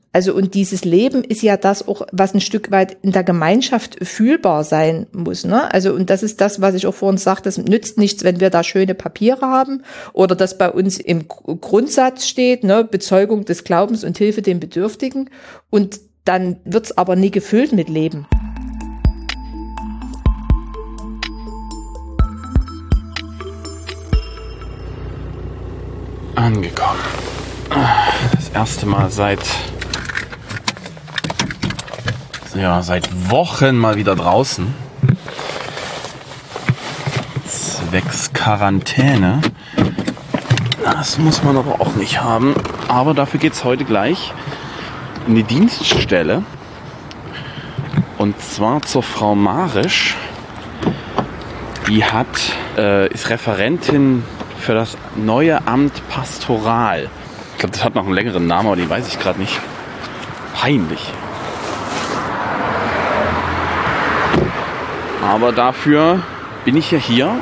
Also und dieses Leben ist ja das auch, was ein Stück weit in der Gemeinschaft fühlbar sein muss, ne? Also und das ist das, was ich auch vorhin sagte, es nützt nichts, wenn wir da schöne Papiere haben oder das bei uns im Grundsatz steht, ne? Bezeugung des Glaubens und Hilfe den Bedürftigen, und dann wird's aber nie gefüllt mit Leben. Angekommen. Das erste Mal seit Wochen mal wieder draußen. Zwecks Quarantäne. Das muss man aber auch nicht haben. Aber dafür geht's heute gleich in die Dienststelle. Und zwar zur Frau Marisch. Die ist Referentin für das neue Amt Pastoral. Ich glaube, das hat noch einen längeren Namen, aber den weiß ich gerade nicht. Peinlich. Aber dafür bin ich ja hier,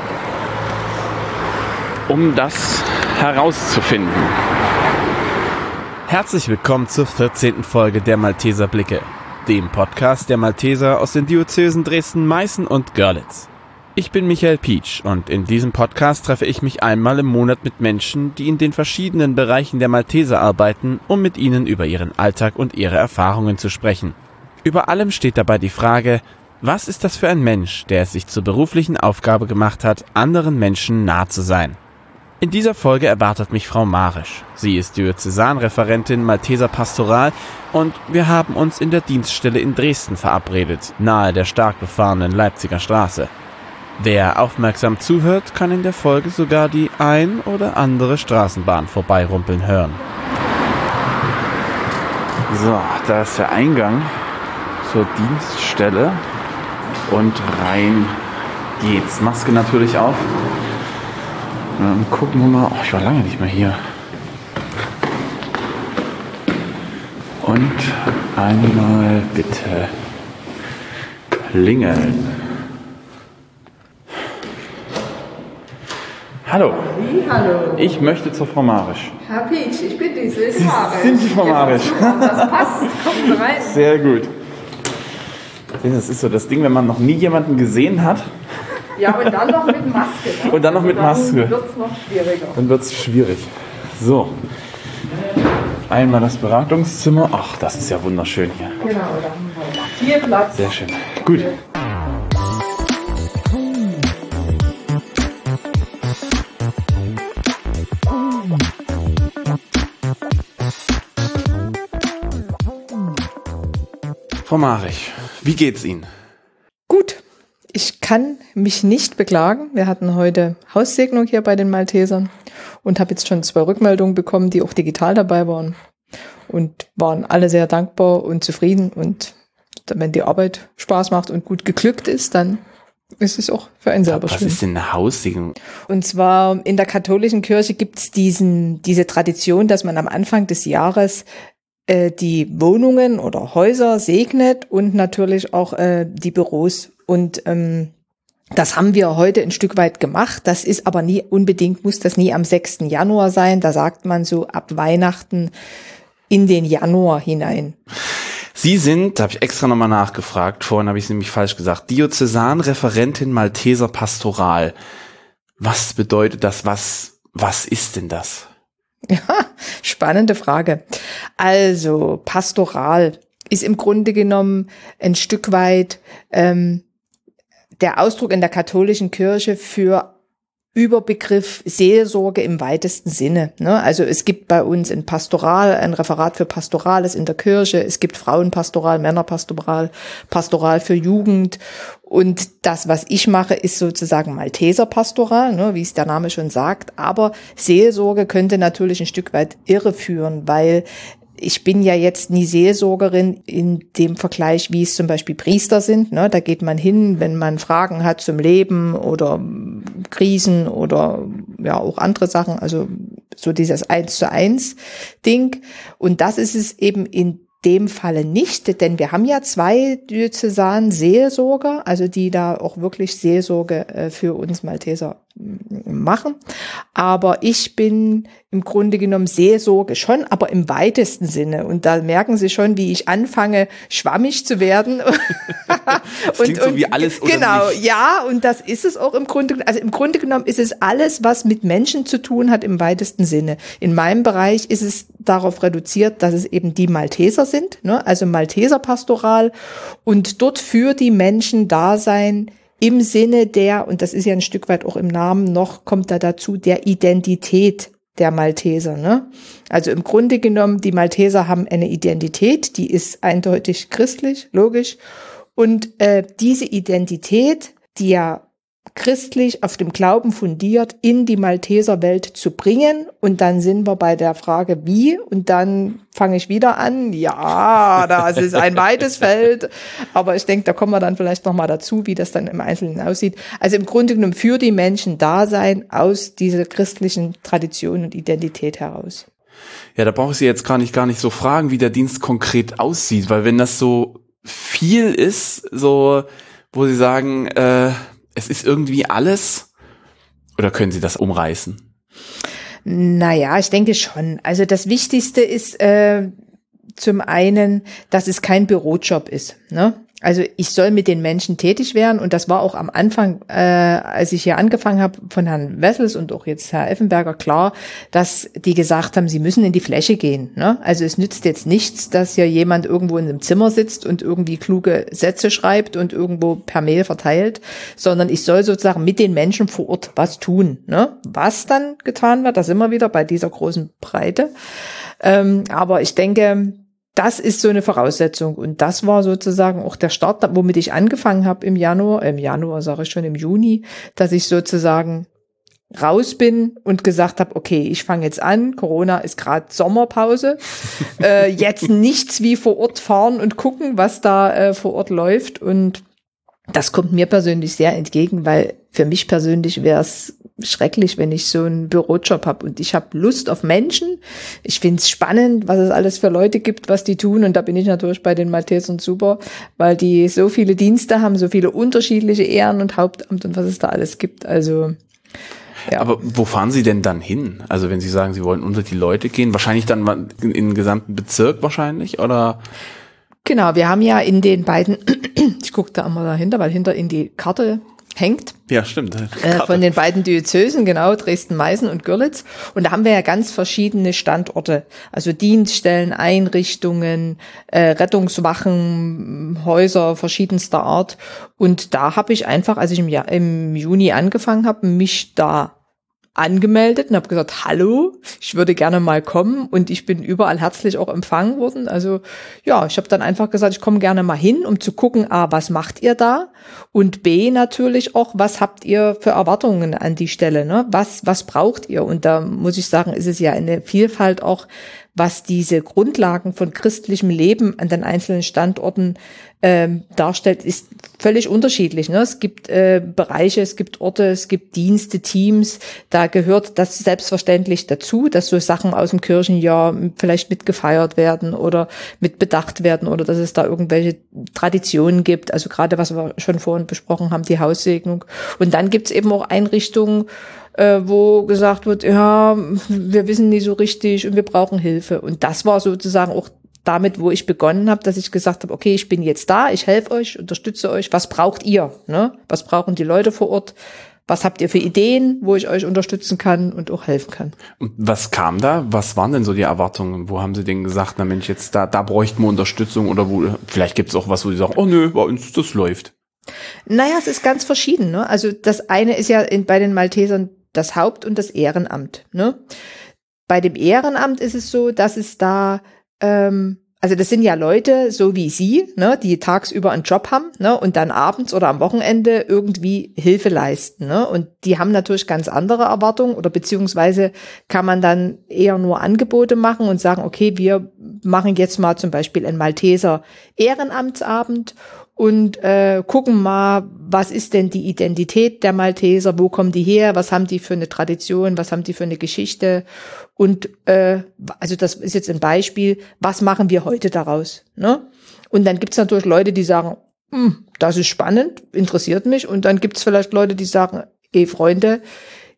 um das herauszufinden. Herzlich willkommen zur 14. Folge der Malteser Blicke, dem Podcast der Malteser aus den Diözesen Dresden, Meißen und Görlitz. Ich bin Michael Pietsch und in diesem Podcast treffe ich mich einmal im Monat mit Menschen, die in den verschiedenen Bereichen der Malteser arbeiten, um mit ihnen über ihren Alltag und ihre Erfahrungen zu sprechen. Über allem steht dabei die Frage: Was ist das für ein Mensch, der es sich zur beruflichen Aufgabe gemacht hat, anderen Menschen nah zu sein? In dieser Folge erwartet mich Frau Marisch. Sie ist Diözesanreferentin Malteser Pastoral und wir haben uns in der Dienststelle in Dresden verabredet, nahe der stark befahrenen Leipziger Straße. Wer aufmerksam zuhört, kann in der Folge sogar die ein oder andere Straßenbahn vorbeirumpeln hören. So, da ist der Eingang zur Dienststelle und rein geht's. Maske natürlich auf. Und dann gucken wir mal. Oh, ich war lange nicht mehr hier. Und einmal bitte klingeln. Hallo. Hallo. Ich möchte zur Frau Marisch. Herr Pietsch, ich bin die Silke Marisch. Sind die Frau Marisch? Das passt. Kommen Sie rein. Sehr gut. Das ist so das Ding, wenn man noch nie jemanden gesehen hat. Ja, und dann noch mit Maske. Ne? Und dann noch mit Maske. Dann wird es noch schwieriger. Dann wird es schwierig. So. Einmal das Beratungszimmer. Ach, das ist ja wunderschön hier. Genau, da haben wir hier Platz. Sehr schön. Gut. Frau Marisch, wie geht's Ihnen? Gut, ich kann mich nicht beklagen. Wir hatten heute Haussegnung hier bei den Maltesern und habe jetzt schon 2 Rückmeldungen bekommen, die auch digital dabei waren und waren alle sehr dankbar und zufrieden. Und wenn die Arbeit Spaß macht und gut geglückt ist, dann ist es auch für einen selber schön. Was ist denn eine Haussegnung? Und zwar in der katholischen Kirche gibt es diese Tradition, dass man am Anfang des Jahres die Wohnungen oder Häuser segnet und natürlich auch die Büros. Und das haben wir heute ein Stück weit gemacht. Das ist aber muss das nie am 6. Januar sein. Da sagt man so ab Weihnachten in den Januar hinein. Sie sind, da habe ich extra nochmal nachgefragt, vorhin habe ich es nämlich falsch gesagt, Diözesanreferentin Malteser Pastoral. Was bedeutet das? Was ist denn das? Ja, spannende Frage. Also Pastoral ist im Grunde genommen ein Stück weit der Ausdruck in der katholischen Kirche für Überbegriff Seelsorge im weitesten Sinne. Ne? Also es gibt bei uns ein Referat für Pastorales in der Kirche, es gibt Frauenpastoral, Männerpastoral, Pastoral für Jugend. Und das, was ich mache, ist sozusagen Malteser Pastoral, ne, wie es der Name schon sagt. Aber Seelsorge könnte natürlich ein Stück weit irreführen, weil ich bin ja jetzt nie Seelsorgerin in dem Vergleich, wie es zum Beispiel Priester sind. Ne? Da geht man hin, wenn man Fragen hat zum Leben oder Krisen oder ja auch andere Sachen. Also so dieses 1:1 Ding. Und das ist es eben in dem Falle nicht, denn wir haben ja 2 Diözesan Seelsorger, also die da auch wirklich Seelsorge für uns Malteser machen. Aber ich bin im Grunde genommen Seelsorge schon, aber im weitesten Sinne. Und da merken Sie schon, wie ich anfange, schwammig zu werden. Das klingt so wie alles oder genau, nichts. ja, und das ist es auch im Grunde. Also im Grunde genommen ist es alles, was mit Menschen zu tun hat, im weitesten Sinne. In meinem Bereich ist es darauf reduziert, dass es eben die Malteser sind, ne? Also Malteserpastoral und dort für die Menschen da sein im Sinne der, und das ist ja ein Stück weit auch im Namen noch, kommt da dazu, der Identität der Malteser, ne? Also im Grunde genommen, die Malteser haben eine Identität, die ist eindeutig christlich, logisch. Und diese Identität, die ja christlich auf dem Glauben fundiert, in die Malteserwelt zu bringen. Und dann sind wir bei der Frage, wie? Und dann fange ich wieder an. Ja, das ist ein weites Feld. Aber ich denke, da kommen wir dann vielleicht nochmal dazu, wie das dann im Einzelnen aussieht. Also im Grunde genommen für die Menschen da sein aus dieser christlichen Tradition und Identität heraus. Ja, da brauche ich Sie jetzt gar nicht so fragen, wie der Dienst konkret aussieht. Weil wenn das so viel ist, so, wo Sie sagen, es ist irgendwie alles, oder können Sie das umreißen? Naja, ich denke schon. Also das Wichtigste ist zum einen, dass es kein Bürojob ist, ne? Also ich soll mit den Menschen tätig werden und das war auch am Anfang, als ich hier angefangen habe, von Herrn Wessels und auch jetzt Herr Effenberger klar, dass die gesagt haben, sie müssen in die Fläche gehen, ne? Also es nützt jetzt nichts, dass hier jemand irgendwo in einem Zimmer sitzt und irgendwie kluge Sätze schreibt und irgendwo per Mail verteilt, sondern ich soll sozusagen mit den Menschen vor Ort was tun, ne? Was dann getan wird, da sind wir wieder bei dieser großen Breite. Aber ich denke, das ist so eine Voraussetzung und das war sozusagen auch der Start, womit ich angefangen habe im Juni, dass ich sozusagen raus bin und gesagt habe, okay, ich fange jetzt an, Corona ist gerade Sommerpause, jetzt nichts wie vor Ort fahren und gucken, was da vor Ort läuft und das kommt mir persönlich sehr entgegen, weil für mich persönlich wäre es schrecklich, wenn ich so einen Bürojob habe und ich habe Lust auf Menschen. Ich finde es spannend, was es alles für Leute gibt, was die tun und da bin ich natürlich bei den Maltesern super, weil die so viele Dienste haben, so viele unterschiedliche Ehren und Hauptamt und was es da alles gibt. Also ja. Aber wo fahren Sie denn dann hin? Also wenn Sie sagen, Sie wollen unter die Leute gehen, wahrscheinlich dann in den gesamten Bezirk wahrscheinlich, oder? Genau, wir haben ja in den beiden, ich gucke da einmal dahinter, weil hinter in die Karte hängt. Ja, stimmt. Von den beiden Diözesen, genau, Dresden-Meißen und Görlitz. Und da haben wir ja ganz verschiedene Standorte, also Dienststellen, Einrichtungen, Rettungswachen, Häuser verschiedenster Art. Und da habe ich einfach, als ich im Juni angefangen habe, mich da angemeldet und habe gesagt, hallo, ich würde gerne mal kommen und ich bin überall herzlich auch empfangen worden. Also ja, ich habe dann einfach gesagt, ich komme gerne mal hin, um zu gucken, A, was macht ihr da? Und B, natürlich auch, was habt ihr für Erwartungen an die Stelle? Ne? Was braucht ihr? Und da muss ich sagen, ist es ja eine Vielfalt auch, was diese Grundlagen von christlichem Leben an den einzelnen Standorten darstellt, ist völlig unterschiedlich. Ne? Es gibt Bereiche, es gibt Orte, es gibt Dienste, Teams. Da gehört das selbstverständlich dazu, dass so Sachen aus dem Kirchenjahr vielleicht mitgefeiert werden oder mit bedacht werden oder dass es da irgendwelche Traditionen gibt. Also gerade, was wir schon vorhin besprochen haben, die Haussegnung. Und dann gibt es eben auch Einrichtungen, wo gesagt wird, ja, wir wissen nicht so richtig und wir brauchen Hilfe. Und das war sozusagen auch damit, wo ich begonnen habe, dass ich gesagt habe, okay, ich bin jetzt da, ich helfe euch, unterstütze euch. Was braucht ihr? Ne? Was brauchen die Leute vor Ort? Was habt ihr für Ideen, wo ich euch unterstützen kann und auch helfen kann? Und was kam da? Was waren denn so die Erwartungen? Wo haben Sie denn gesagt, na Mensch, jetzt da bräuchten wir Unterstützung oder wo, vielleicht gibt es auch was, wo Sie sagen, oh nö, bei uns, das läuft. Naja, es ist ganz verschieden. Ne? Also das eine ist ja bei den Maltesern das Haupt- und das Ehrenamt. Ne? Bei dem Ehrenamt ist es so, dass es da also das sind ja Leute, so wie Sie, ne, die tagsüber einen Job haben, ne, und dann abends oder am Wochenende irgendwie Hilfe leisten, ne, und die haben natürlich ganz andere Erwartungen oder beziehungsweise kann man dann eher nur Angebote machen und sagen, okay, wir machen jetzt mal zum Beispiel einen Malteser Ehrenamtsabend und gucken mal, was ist denn die Identität der Malteser, wo kommen die her, was haben die für eine Tradition, was haben die für eine Geschichte und also das ist jetzt ein Beispiel, was machen wir heute daraus, ne? Und dann gibt's natürlich Leute, die sagen, das ist spannend, interessiert mich und dann gibt's vielleicht Leute, die sagen, Freunde,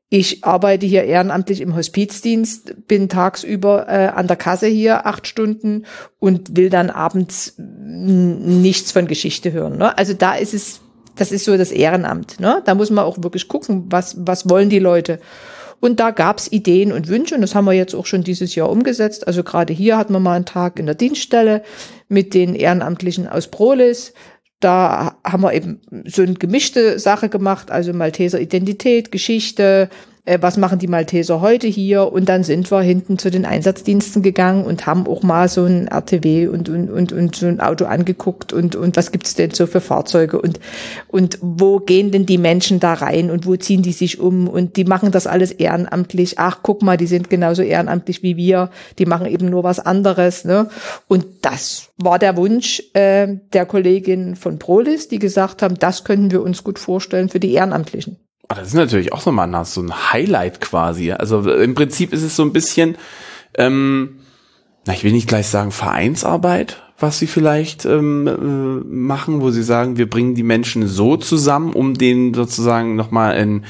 ich arbeite hier ehrenamtlich im Hospizdienst, bin tagsüber an der Kasse hier 8 Stunden und will dann abends nichts von Geschichte hören. Ne? Also das ist so das Ehrenamt. Ne? Da muss man auch wirklich gucken, was wollen die Leute. Und da gab's Ideen und Wünsche und das haben wir jetzt auch schon dieses Jahr umgesetzt. Also gerade hier hatten wir mal einen Tag in der Dienststelle mit den Ehrenamtlichen aus Prohlis. Da haben wir eben so eine gemischte Sache gemacht, also Malteser Identität, Geschichte, was machen die Malteser heute hier? Und dann sind wir hinten zu den Einsatzdiensten gegangen und haben auch mal so ein RTW und so ein Auto angeguckt und was gibt's denn so für Fahrzeuge und wo gehen denn die Menschen da rein und wo ziehen die sich um? Und die machen das alles ehrenamtlich. Ach, guck mal, die sind genauso ehrenamtlich wie wir. Die machen eben nur was anderes, ne? Und das war der Wunsch der Kollegin von Prohlis, die gesagt haben, das könnten wir uns gut vorstellen für die Ehrenamtlichen. Das ist natürlich auch so ein Highlight quasi. Also im Prinzip ist es so ein bisschen, ich will nicht gleich sagen Vereinsarbeit, was sie vielleicht machen, wo sie sagen, wir bringen die Menschen so zusammen, um denen sozusagen nochmal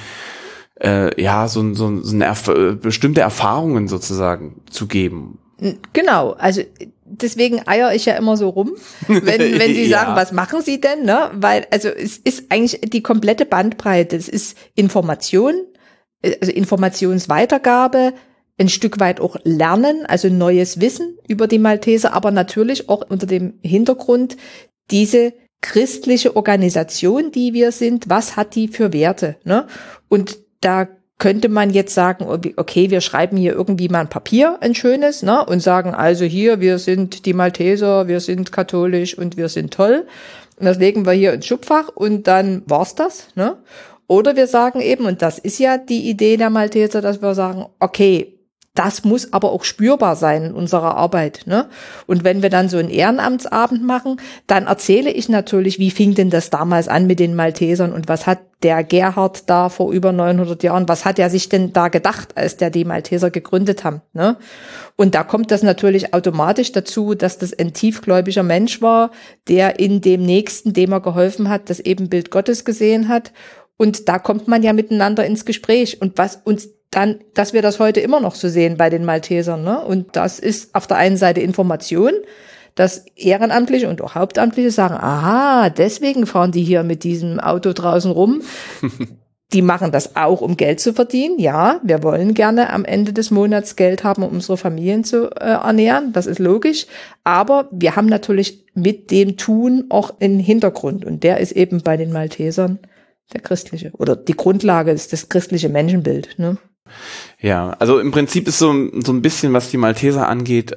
bestimmte Erfahrungen sozusagen zu geben. Genau, also deswegen eier ich ja immer so rum, wenn Sie sagen, was machen Sie denn, ne? Weil, also es ist eigentlich die komplette Bandbreite. Es ist Information, also Informationsweitergabe, ein Stück weit auch Lernen, also neues Wissen über die Malteser, aber natürlich auch unter dem Hintergrund diese christliche Organisation, die wir sind, was hat die für Werte, ne? Und da könnte man jetzt sagen, okay, wir schreiben hier irgendwie mal ein Papier, ein schönes, ne, und sagen, also hier, wir sind die Malteser, wir sind katholisch und wir sind toll. Und das legen wir hier ins Schubfach und dann war's das, ne? Oder wir sagen eben, und das ist ja die Idee der Malteser, dass wir sagen, okay, das muss aber auch spürbar sein in unserer Arbeit, ne? Und wenn wir dann so einen Ehrenamtsabend machen, dann erzähle ich natürlich, wie fing denn das damals an mit den Maltesern und was hat der Gerhard da vor über 900 Jahren, was hat er sich denn da gedacht, als der die Malteser gegründet haben, ne? Und da kommt das natürlich automatisch dazu, dass das ein tiefgläubiger Mensch war, der in dem Nächsten, dem er geholfen hat, das Ebenbild Gottes gesehen hat. Und da kommt man ja miteinander ins Gespräch und was uns dann, dass wir das heute immer noch so sehen bei den Maltesern, ne? Und das ist auf der einen Seite Information, dass Ehrenamtliche und auch Hauptamtliche sagen, aha, deswegen fahren die hier mit diesem Auto draußen rum. Die machen das auch, um Geld zu verdienen. Ja, wir wollen gerne am Ende des Monats Geld haben, um unsere Familien zu ernähren. Das ist logisch. Aber wir haben natürlich mit dem Tun auch einen Hintergrund. Und der ist eben bei den Maltesern der christliche. Oder die Grundlage ist das christliche Menschenbild, ne? Ja, also im Prinzip ist so ein bisschen, was die Malteser angeht,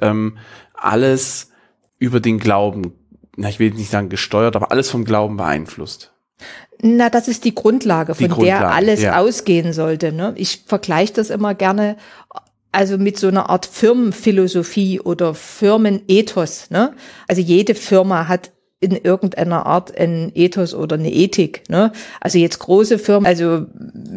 alles über den Glauben, ich will nicht sagen gesteuert, aber alles vom Glauben beeinflusst. Na, das ist die Grundlage, von der alles ausgehen sollte, ne? Ich vergleiche das immer gerne, also mit so einer Art Firmenphilosophie oder Firmenethos, ne? Also jede Firma hat in irgendeiner Art ein Ethos oder eine Ethik, ne? Also jetzt große Firmen, also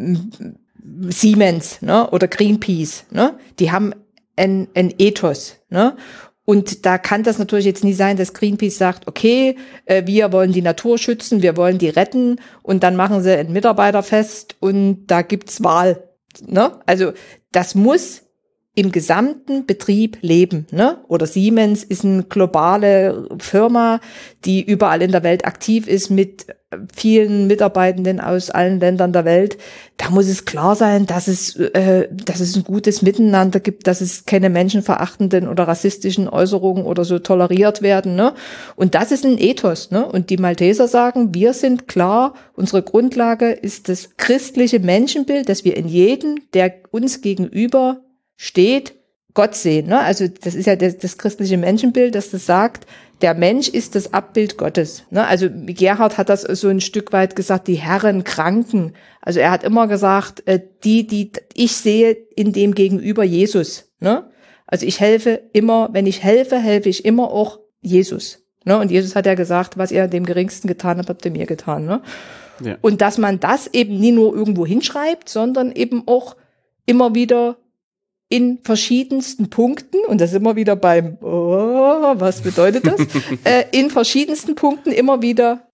Siemens, ne, oder Greenpeace, ne, die haben ein Ethos, ne, und da kann das natürlich jetzt nie sein, dass Greenpeace sagt, okay, wir wollen die Natur schützen, wir wollen die retten und dann machen sie ein Mitarbeiterfest und da gibt's Wahl, ne, also das muss im gesamten Betrieb leben, ne? Oder Siemens ist eine globale Firma, die überall in der Welt aktiv ist mit vielen Mitarbeitenden aus allen Ländern der Welt. Da muss es klar sein, dass es ein gutes Miteinander gibt, dass es keine menschenverachtenden oder rassistischen Äußerungen oder so toleriert werden, ne? Und das ist ein Ethos, ne? Und die Malteser sagen, wir sind klar, unsere Grundlage ist das christliche Menschenbild, dass wir in jedem, der uns gegenüber steht, Gott sehen, ne? Also das ist ja das christliche Menschenbild, dass das sagt, der Mensch ist das Abbild Gottes, ne? Also Gerhard hat das so ein Stück weit gesagt, die Herren Kranken. Also er hat immer gesagt, die ich sehe in dem Gegenüber Jesus, ne? Also ich helfe immer, wenn ich helfe ich immer auch Jesus, ne? Und Jesus hat ja gesagt, was ihr dem Geringsten getan habt, habt ihr mir getan, ne? Ja. Und dass man das eben nie nur irgendwo hinschreibt, sondern eben auch immer wieder in verschiedensten Punkten, und das immer wieder beim, was bedeutet das? In verschiedensten Punkten immer wieder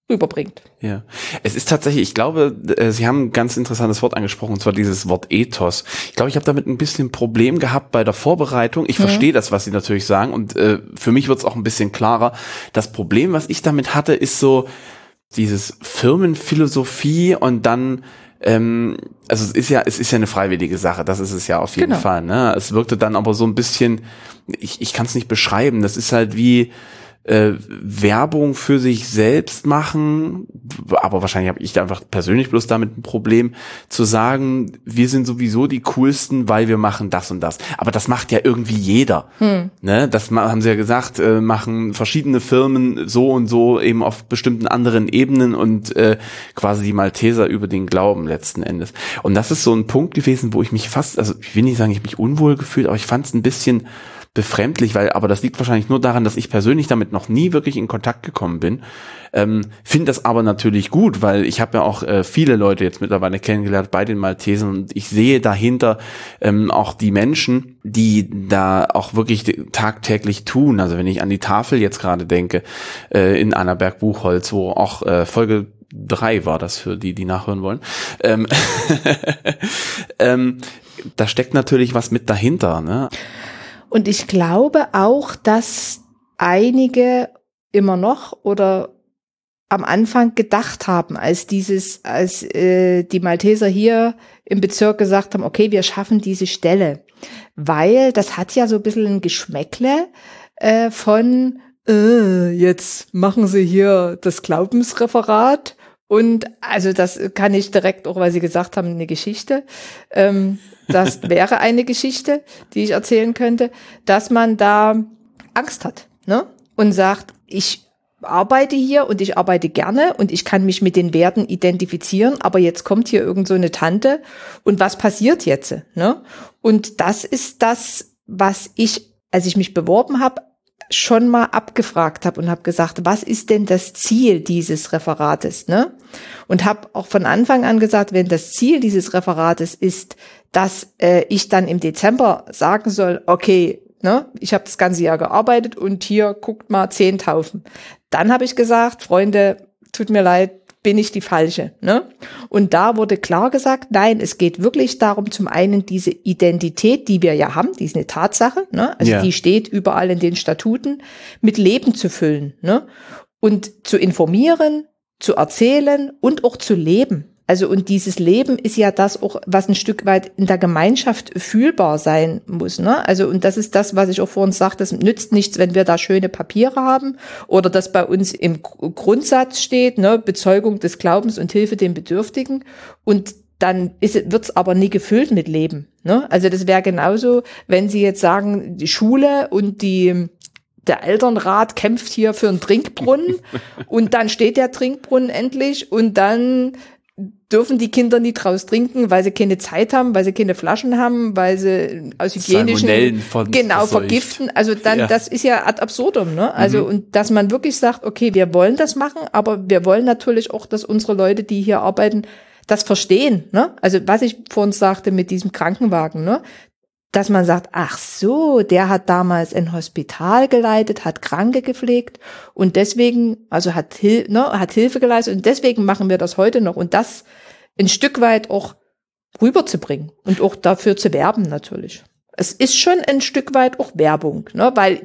rüberbringt. Ja, es ist tatsächlich, ich glaube, Sie haben ein ganz interessantes Wort angesprochen, und zwar dieses Wort Ethos. Ich glaube, ich habe damit ein bisschen Problem gehabt bei der Vorbereitung. Ich verstehe das, was Sie natürlich sagen, und für mich wird es auch ein bisschen klarer. Das Problem, was ich damit hatte, ist so dieses Firmenphilosophie und dann also es ist ja eine freiwillige Sache, das ist es ja auf jeden Fall. Ne? Es wirkte dann aber so ein bisschen, ich kann es nicht beschreiben, das ist halt wie Werbung für sich selbst machen, aber wahrscheinlich habe ich da einfach persönlich bloß damit ein Problem, zu sagen, wir sind sowieso die coolsten, weil wir machen das und das. Aber das macht ja irgendwie jeder. Ne? Das haben sie ja gesagt, machen verschiedene Firmen so und so eben auf bestimmten anderen Ebenen und quasi die Malteser über den Glauben letzten Endes. Und das ist so ein Punkt gewesen, wo ich mich fast, also ich will nicht sagen, ich habe mich unwohl gefühlt, aber ich fand es ein bisschen befremdlich, aber das liegt wahrscheinlich nur daran, dass ich persönlich damit noch nie wirklich in Kontakt gekommen bin. Finde das aber natürlich gut, weil ich habe ja auch viele Leute jetzt mittlerweile kennengelernt bei den Maltesern und ich sehe dahinter auch die Menschen, die da auch wirklich tagtäglich tun. Also wenn ich an die Tafel jetzt gerade denke, in Annaberg-Buchholz, wo auch Folge 3 war das für die nachhören wollen. Da steckt natürlich was mit dahinter, ne? Und ich glaube auch, dass einige immer noch oder am Anfang gedacht haben, als die Malteser hier im Bezirk gesagt haben, okay, wir schaffen diese Stelle. Weil das hat ja so ein bisschen ein Geschmäckle von, jetzt machen sie hier das Glaubensreferat. Und also das kann ich direkt, auch weil Sie gesagt haben, eine Geschichte, das wäre eine Geschichte, die ich erzählen könnte, dass man da Angst hat, ne? Und sagt, ich arbeite hier und ich arbeite gerne und ich kann mich mit den Werten identifizieren, aber jetzt kommt hier irgend so eine Tante und was passiert jetzt, ne? Und das ist das, was ich, als ich mich beworben habe, schon mal abgefragt habe und habe gesagt, was ist denn das Ziel dieses Referates, ne? Und habe auch von Anfang an gesagt, wenn das Ziel dieses Referates ist, dass ich dann im Dezember sagen soll, okay, ne, ich habe das ganze Jahr gearbeitet und hier guckt mal 10 Taufen. Dann habe ich gesagt, Freunde, tut mir leid, bin ich die Falsche, ne? Und da wurde klar gesagt, nein, es geht wirklich darum, zum einen diese Identität, die wir ja haben, die ist eine Tatsache, ne? Also die steht überall in den Statuten, mit Leben zu füllen, ne? Und zu informieren, zu erzählen und auch zu leben. Also und dieses Leben ist ja das auch, was ein Stück weit in der Gemeinschaft fühlbar sein muss, ne? Also und das ist das, was ich auch vorhin sagte, es nützt nichts, wenn wir da schöne Papiere haben oder das bei uns im Grundsatz steht, ne, Bezeugung des Glaubens und Hilfe den Bedürftigen und dann wird's aber nie gefüllt mit Leben, ne? Also das wäre genauso, wenn Sie jetzt sagen, die Schule und der Elternrat kämpft hier für einen Trinkbrunnen und dann steht der Trinkbrunnen endlich und dann dürfen die Kinder nie draus trinken, weil sie keine Zeit haben, weil sie keine Flaschen haben, weil sie aus hygienischen vergiften. Also dann, das ist ja ad absurdum, ne? Also und dass man wirklich sagt, okay, wir wollen das machen, aber wir wollen natürlich auch, dass unsere Leute, die hier arbeiten, das verstehen, ne? Also was ich vorhin sagte mit diesem Krankenwagen, ne? Dass man sagt, ach so, der hat damals ein Hospital geleitet, hat Kranke gepflegt und deswegen, also hat Hilfe geleistet und deswegen machen wir das heute noch und das ein Stück weit auch rüberzubringen und auch dafür zu werben natürlich. Es ist schon ein Stück weit auch Werbung, ne, weil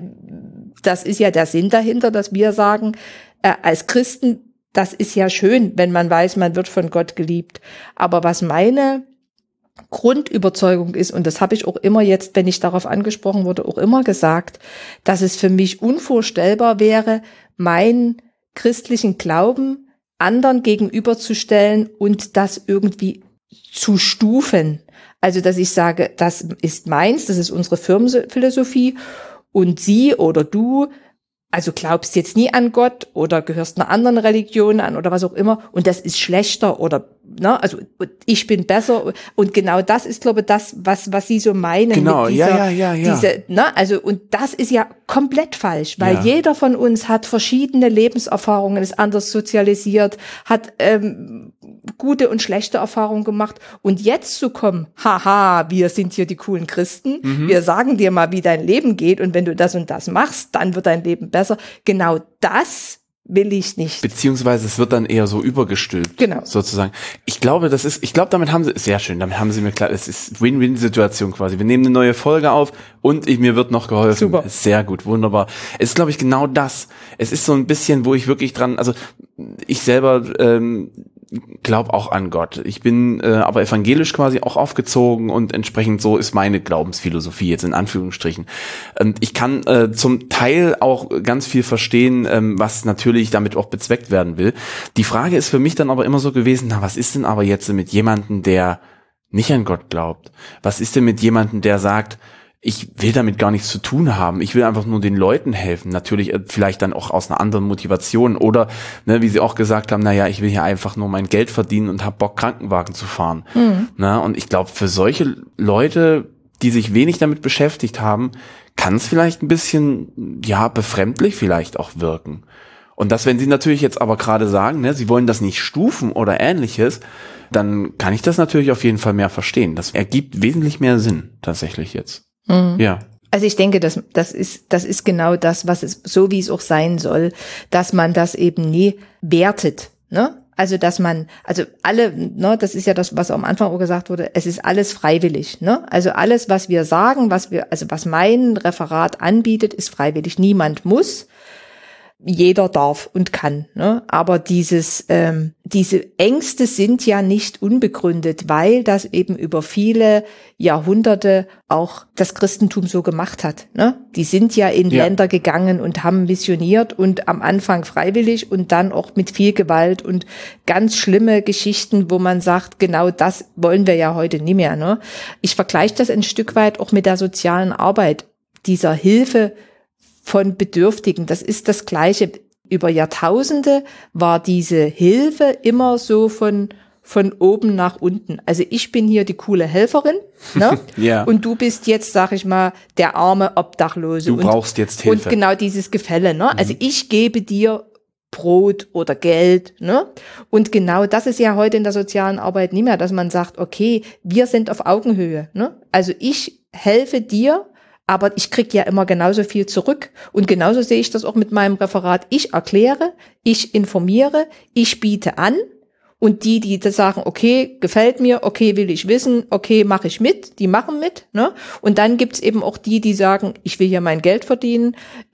das ist ja der Sinn dahinter, dass wir sagen, als Christen, das ist ja schön, wenn man weiß, man wird von Gott geliebt. Aber was meine Grundüberzeugung ist, und das habe ich auch immer jetzt, wenn ich darauf angesprochen wurde, auch immer gesagt, dass es für mich unvorstellbar wäre, meinen christlichen Glauben anderen gegenüberzustellen und das irgendwie zu stufen. Also, dass ich sage, das ist meins, das ist unsere Firmenphilosophie und Sie oder du, also glaubst jetzt nie an Gott oder gehörst einer anderen Religion an oder was auch immer und das ist schlechter oder, ne, also ich bin besser und genau das ist, glaube ich, das, was Sie so meinen. Genau, mit dieser, diese, ne, also und das ist ja komplett falsch, weil jeder von uns hat verschiedene Lebenserfahrungen, ist anders sozialisiert, hat gute und schlechte Erfahrungen gemacht und jetzt zu kommen, haha, wir sind hier die coolen Christen, wir sagen dir mal, wie dein Leben geht und wenn du das und das machst, dann wird dein Leben besser. Genau das will ich nicht. Beziehungsweise es wird dann eher so übergestülpt. Genau. Sozusagen. Ich glaube, damit haben sie, sehr schön, damit haben sie mir klar, es ist Win-Win-Situation quasi. Wir nehmen eine neue Folge auf und mir wird noch geholfen. Super. Sehr gut, wunderbar. Es ist, glaube ich, genau das. Es ist so ein bisschen, wo ich wirklich dran, also ich selber, glaube auch an Gott. Ich bin aber evangelisch quasi auch aufgezogen und entsprechend so ist meine Glaubensphilosophie jetzt in Anführungsstrichen. Und ich kann zum Teil auch ganz viel verstehen, was natürlich damit auch bezweckt werden will. Die Frage ist für mich dann aber immer so gewesen, was ist denn aber jetzt mit jemandem, der nicht an Gott glaubt? Was ist denn mit jemandem, der sagt, ich will damit gar nichts zu tun haben. Ich will einfach nur den Leuten helfen. Natürlich vielleicht dann auch aus einer anderen Motivation. Oder, ne, wie sie auch gesagt haben, ich will hier einfach nur mein Geld verdienen und hab Bock, Krankenwagen zu fahren. Na, und ich glaube, für solche Leute, die sich wenig damit beschäftigt haben, kann es vielleicht ein bisschen, befremdlich vielleicht auch wirken. Und das, wenn sie natürlich jetzt aber gerade sagen, ne, sie wollen das nicht stufen oder ähnliches, dann kann ich das natürlich auf jeden Fall mehr verstehen. Das ergibt wesentlich mehr Sinn, tatsächlich jetzt. Ja. Also ich denke, das ist genau das, was es, so wie es auch sein soll, dass man das eben nie wertet, ne? Also, dass man, also alle, ne, das ist ja das, was am Anfang auch gesagt wurde, es ist alles freiwillig, ne? Also alles, was wir sagen, was mein Referat anbietet, ist freiwillig. Niemand muss. Jeder darf und kann, ne? Aber diese Ängste sind ja nicht unbegründet, weil das eben über viele Jahrhunderte auch das Christentum so gemacht hat, ne? Die sind ja in Länder gegangen und haben missioniert und am Anfang freiwillig und dann auch mit viel Gewalt und ganz schlimme Geschichten, wo man sagt, genau das wollen wir ja heute nicht mehr, ne? Ich vergleiche das ein Stück weit auch mit der sozialen Arbeit, dieser Hilfe von Bedürftigen. Das ist das Gleiche. Über Jahrtausende war diese Hilfe immer so von oben nach unten. Also ich bin hier die coole Helferin, ne? Ja. Und du bist jetzt, sag ich mal, der arme Obdachlose. Du brauchst jetzt Hilfe. Und genau dieses Gefälle, ne? Also ich gebe dir Brot oder Geld, ne? Und genau das ist ja heute in der sozialen Arbeit nicht mehr, dass man sagt, okay, wir sind auf Augenhöhe, ne? Also ich helfe dir, aber ich krieg ja immer genauso viel zurück. Und genauso sehe ich das auch mit meinem Referat. Ich erkläre, ich informiere, ich biete an. Und die das sagen, okay, gefällt mir, okay, will ich wissen, okay, mache ich mit, die machen mit, ne? Und dann gibt's eben auch die sagen, ich will hier mein Geld verdienen.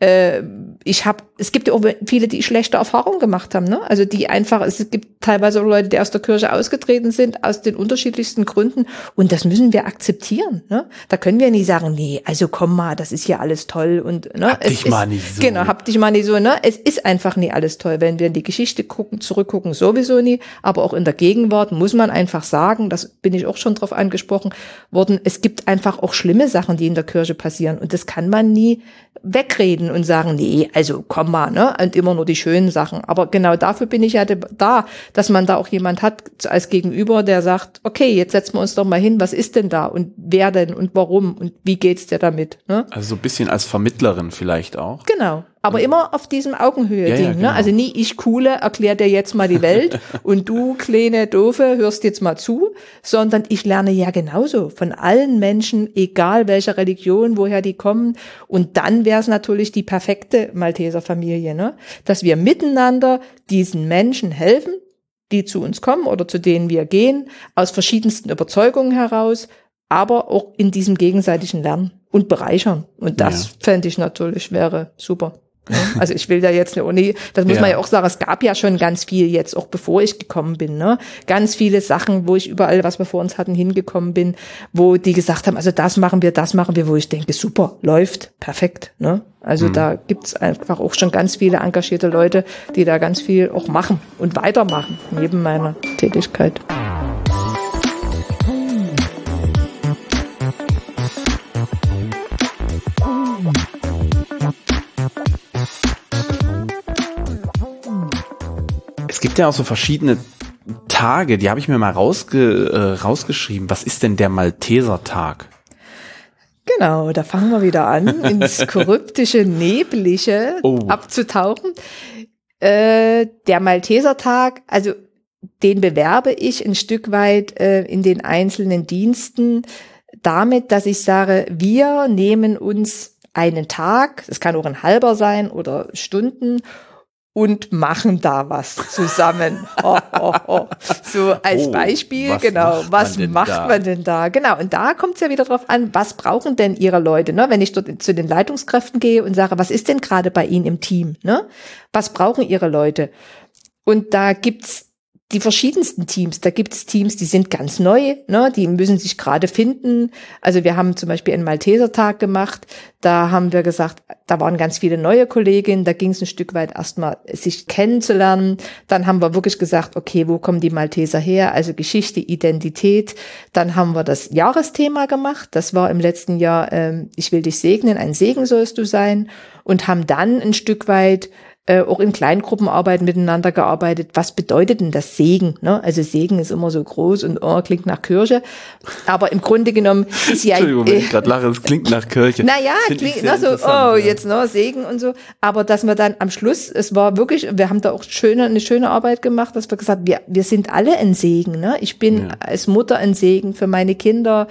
Es gibt ja auch viele, die schlechte Erfahrungen gemacht haben, ne? Also die einfach, es gibt teilweise auch Leute, die aus der Kirche ausgetreten sind, aus den unterschiedlichsten Gründen. Und das müssen wir akzeptieren, ne? Da können wir nicht sagen, nee, also komm mal, das ist hier alles toll und, ne? Hab dich mal nicht so. Genau, hab dich mal nicht so, ne? Es ist einfach nie alles toll. Wenn wir in die Geschichte zurückgucken, sowieso nie. Aber auch in der Gegenwart muss man einfach sagen, das bin ich auch schon drauf angesprochen worden, es gibt einfach auch schlimme Sachen, die in der Kirche passieren. Und das kann man nie wegreden und sagen, nee, also komm mal, ne? Und immer nur die schönen Sachen. Aber genau dafür bin ich ja da, dass man da auch jemand hat als Gegenüber, der sagt, okay, jetzt setzen wir uns doch mal hin, was ist denn da und wer denn und warum und wie geht's dir damit, ne? Also so ein bisschen als Vermittlerin vielleicht auch. Genau. Aber immer auf diesem Augenhöhe-Ding, ja, genau. ne? Also nie ich Coole erklär dir jetzt mal die Welt und du kleine Doofe hörst jetzt mal zu, sondern ich lerne ja genauso von allen Menschen, egal welcher Religion, woher die kommen. Und dann wäre es natürlich die perfekte Malteserfamilie, ne? Dass wir miteinander diesen Menschen helfen, die zu uns kommen oder zu denen wir gehen, aus verschiedensten Überzeugungen heraus, aber auch in diesem gegenseitigen Lernen und bereichern. Und das fände ich natürlich, wäre super. Ja, also ich will da jetzt eine Uni, das muss man ja auch sagen, es gab ja schon ganz viel jetzt, auch bevor ich gekommen bin, ne? Ganz viele Sachen, wo ich überall, was wir vor uns hatten, hingekommen bin, wo die gesagt haben, also das machen wir, wo ich denke, super, läuft, perfekt, ne? Also da gibt's einfach auch schon ganz viele engagierte Leute, die da ganz viel auch machen und weitermachen, neben meiner Tätigkeit. Es gibt ja auch so verschiedene Tage, die habe ich mir mal rausgeschrieben. Was ist denn der Maltesertag? Genau, da fangen wir wieder an, ins kryptische, neblige abzutauchen. Der Maltesertag, also den bewerbe ich ein Stück weit in den einzelnen Diensten damit, dass ich sage, wir nehmen uns einen Tag, es kann auch ein halber sein oder Stunden, und machen da was zusammen. So als Beispiel, was macht man denn da? Genau, und da kommt es ja wieder drauf an, was brauchen denn Ihre Leute? Ne? Wenn ich dort zu den Leitungskräften gehe und sage, was ist denn gerade bei Ihnen im Team? Ne? Was brauchen Ihre Leute? Und da gibt's die verschiedensten Teams. Da gibt es Teams, die sind ganz neu, ne? Die müssen sich gerade finden. Also wir haben zum Beispiel einen Malteser-Tag gemacht. Da haben wir gesagt, da waren ganz viele neue Kolleginnen. Da ging es ein Stück weit erstmal, sich kennenzulernen. Dann haben wir wirklich gesagt, okay, wo kommen die Malteser her? Also Geschichte, Identität. Dann haben wir das Jahresthema gemacht. Das war im letzten Jahr, ich will dich segnen, ein Segen sollst du sein. Und haben dann ein Stück weit auch in Kleingruppenarbeit miteinander gearbeitet. Was bedeutet denn das Segen? Ne? Also Segen ist immer so groß und klingt nach Kirche. Aber im Grunde genommen ist ja... Entschuldigung, wenn ich gerade lache, es klingt nach Kirche. Naja, klingt jetzt Segen und so. Aber dass wir dann am Schluss, es war wirklich, wir haben da auch eine schöne Arbeit gemacht, dass wir gesagt haben, wir sind alle ein Segen. Ne? Ich bin als Mutter ein Segen für meine Kinder.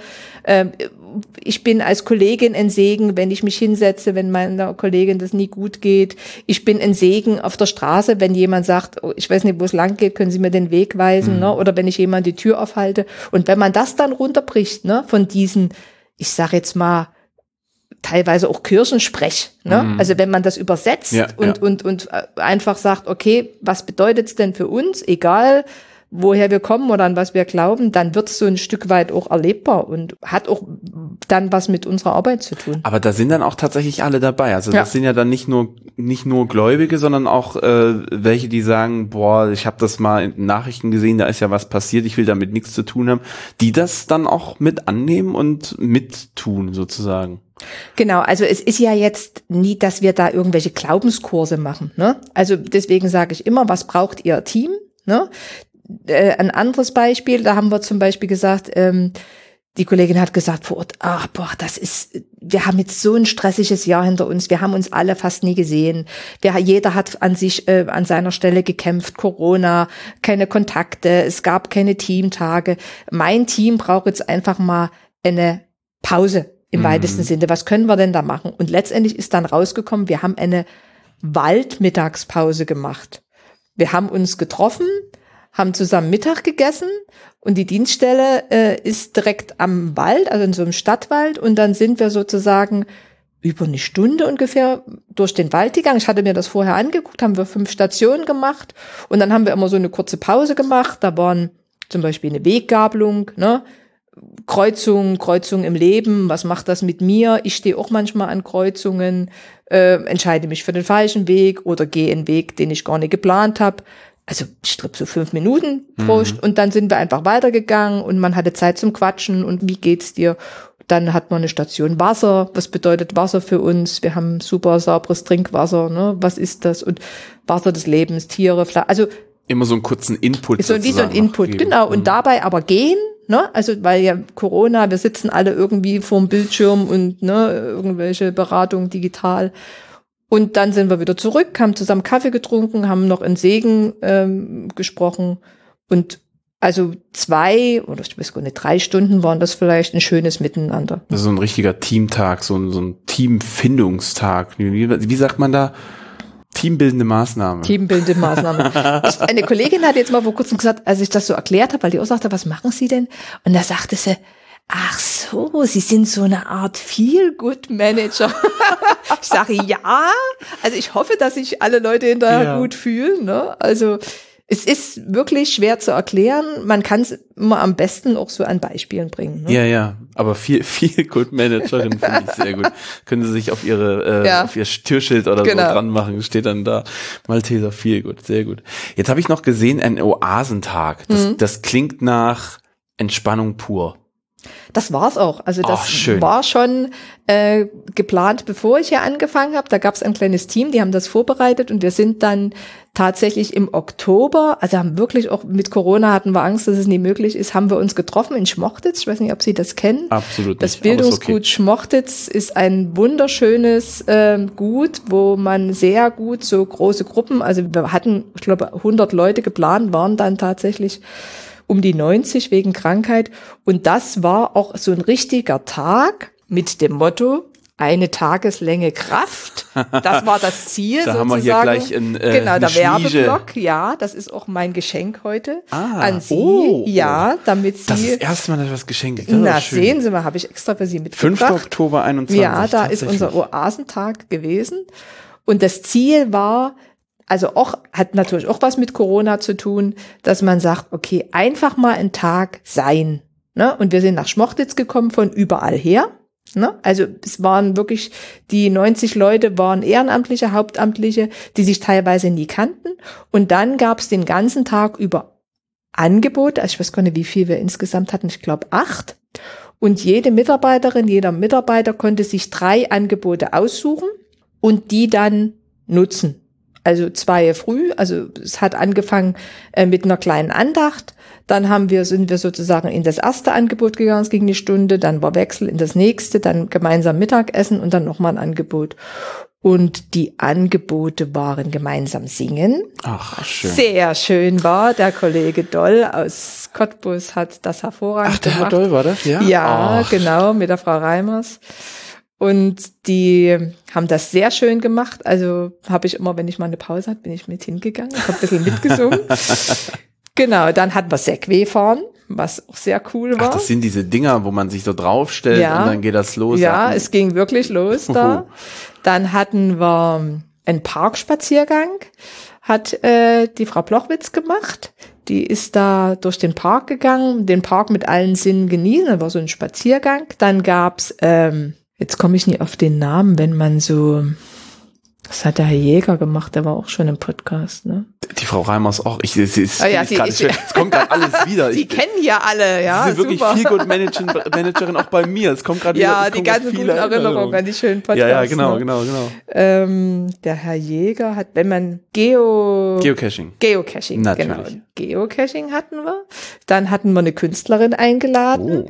Ich bin als Kollegin ein Segen, wenn ich mich hinsetze, wenn meiner Kollegin das nie gut geht. Ich bin ein Segen auf der Straße, wenn jemand sagt, oh, ich weiß nicht, wo es lang geht, können Sie mir den Weg weisen, ne? Oder wenn ich jemand die Tür aufhalte. Und wenn man das dann runterbricht, ne, von diesen, ich sage jetzt mal, teilweise auch Kirchensprech, ne? Also wenn man das übersetzt und einfach sagt, okay, was bedeutet es denn für uns, egal woher wir kommen oder an was wir glauben, dann wird es so ein Stück weit auch erlebbar und hat auch dann was mit unserer Arbeit zu tun. Aber da sind dann auch tatsächlich alle dabei. Also das sind ja dann nicht nur Gläubige, sondern auch welche, die sagen, boah, ich habe das mal in Nachrichten gesehen, da ist ja was passiert, ich will damit nichts zu tun haben, die das dann auch mit annehmen und mittun sozusagen. Genau, also es ist ja jetzt nie, dass wir da irgendwelche Glaubenskurse machen, ne? Also deswegen sage ich immer, was braucht Ihr Team, ne? Ein anderes Beispiel, da haben wir zum Beispiel gesagt, die Kollegin hat gesagt vor Ort, wir haben jetzt so ein stressiges Jahr hinter uns, wir haben uns alle fast nie gesehen, jeder hat an seiner Stelle gekämpft, Corona, keine Kontakte, es gab keine Teamtage, mein Team braucht jetzt einfach mal eine Pause im weitesten Sinne, was können wir denn da machen? Und letztendlich ist dann rausgekommen, wir haben eine Waldmittagspause gemacht. Wir haben uns getroffen, haben zusammen Mittag gegessen und die Dienststelle ist direkt am Wald, also in so einem Stadtwald, und dann sind wir sozusagen über eine Stunde ungefähr durch den Wald gegangen. Ich hatte mir das vorher angeguckt, haben wir 5 Stationen gemacht und dann haben wir immer so eine kurze Pause gemacht. Da waren zum Beispiel eine Weggabelung, ne? Kreuzung im Leben, was macht das mit mir? Ich stehe auch manchmal an Kreuzungen, entscheide mich für den falschen Weg oder gehe einen Weg, den ich gar nicht geplant habe. Also ich glaube so 5 Minuten und dann sind wir einfach weitergegangen und man hatte Zeit zum Quatschen und wie geht's dir? Dann hat man eine Station Wasser. Was bedeutet Wasser für uns? Wir haben super sauberes Trinkwasser, ne? Was ist das? Und Wasser des Lebens, Tiere, also immer so einen kurzen Input. Wie so ein Input, genau. Und dabei aber gehen, ne? Also weil ja Corona, wir sitzen alle irgendwie vorm Bildschirm und ne, irgendwelche Beratungen digital. Und dann sind wir wieder zurück, haben zusammen Kaffee getrunken, haben noch in Segen gesprochen und also 2 oder ich weiß gar nicht, 3 Stunden waren das vielleicht ein schönes Miteinander. Das ist so ein richtiger Teamtag, so ein Teamfindungstag. Wie sagt man da? Teambildende Maßnahme. Teambildende Maßnahme. Eine Kollegin hat jetzt mal vor kurzem gesagt, als ich das so erklärt habe, weil die auch sagte, was machen Sie denn? Und da sagte sie, ach so, Sie sind so eine Art Feel-Good-Manager. Ich sage ja, also ich hoffe, dass sich alle Leute hinterher gut fühlen. Ne? Also es ist wirklich schwer zu erklären. Man kann es immer am besten auch so an Beispielen bringen. Ne? Ja, aber Feel-Good-Managerin finde ich sehr gut. Können Sie sich auf auf Ihr Türschild oder so dran machen, steht dann da Malteser Feel-Good, sehr gut. Jetzt habe ich noch gesehen, ein Oasentag. Das klingt nach Entspannung pur. Das war's auch. Also das war schon geplant, bevor ich hier angefangen habe. Da gab es ein kleines Team, die haben das vorbereitet und wir sind dann tatsächlich im Oktober, also haben wirklich auch mit Corona hatten wir Angst, dass es nie möglich ist, haben wir uns getroffen in Schmochtitz. Ich weiß nicht, ob Sie das kennen. Absolut nicht. Das Bildungsgut Schmochtitz ist ein wunderschönes Gut, wo man sehr gut so große Gruppen, also wir hatten, ich glaube, 100 Leute geplant, waren dann tatsächlich um die 90 wegen Krankheit. Und das war auch so ein richtiger Tag mit dem Motto, eine Tageslänge Kraft. Das war das Ziel Da sozusagen. haben wir hier gleich genau, der Schmiede. Werbeblock. Ja, das ist auch mein Geschenk heute an Sie. Ja, damit Sie. Das ist das erste Mal, dass ich was geschenkt habe. Na, sehen Sie mal, habe ich extra für Sie mitgebracht. 5. Oktober 21. Ja, da ist unser Oasentag gewesen. Und das Ziel war, also auch, hat natürlich auch was mit Corona zu tun, dass man sagt, okay, einfach mal einen Tag sein. Ne? Und wir sind nach Schmochtitz gekommen von überall her. Ne? Also es waren wirklich, die 90 Leute waren Ehrenamtliche, Hauptamtliche, die sich teilweise nie kannten. Und dann gab es den ganzen Tag über Angebote, also ich weiß gar nicht, wie viel wir insgesamt hatten, ich glaube 8. Und jede Mitarbeiterin, jeder Mitarbeiter konnte sich 3 Angebote aussuchen und die dann nutzen. Also 2 früh, also es hat angefangen mit einer kleinen Andacht. Dann sind wir sozusagen in das erste Angebot gegangen, es ging eine Stunde, dann war Wechsel in das nächste, dann gemeinsam Mittagessen und dann nochmal ein Angebot. Und die Angebote waren gemeinsam singen. Ach, schön. Sehr schön war. Der Kollege Doll aus Cottbus hat das hervorragend gemacht. Herr Doll war das, ja? Ja, genau, mit der Frau Reimers. Und die haben das sehr schön gemacht. Also habe ich immer, wenn ich mal eine Pause hatte, bin ich mit hingegangen, habe ein bisschen mitgesungen. Genau, dann hatten wir Segway fahren, was auch sehr cool war. Ach, das sind diese Dinger, wo man sich so draufstellt und dann geht das los. Ja, es ging wirklich los da. Dann hatten wir einen Parkspaziergang, hat die Frau Blochwitz gemacht. Die ist da durch den Park gegangen, den Park mit allen Sinnen genießen. Das war so ein Spaziergang. Dann gab's, jetzt komme ich nie auf den Namen, wenn man so, das hat der Herr Jäger gemacht, der war auch schon im Podcast, ne? Die Frau Reimers auch. Es kommt gerade alles wieder. Sie kennen ja alle, ja. Sie sind wirklich Feel-Good-Managerin auch bei mir. Es kommt gerade wieder. Ja, die ganze guten Erinnerungen an die schönen Podcasts. Ja, genau. Der Herr Jäger hat, wenn man Geocaching, natürlich. Genau. Geocaching hatten wir. Dann hatten wir eine Künstlerin eingeladen,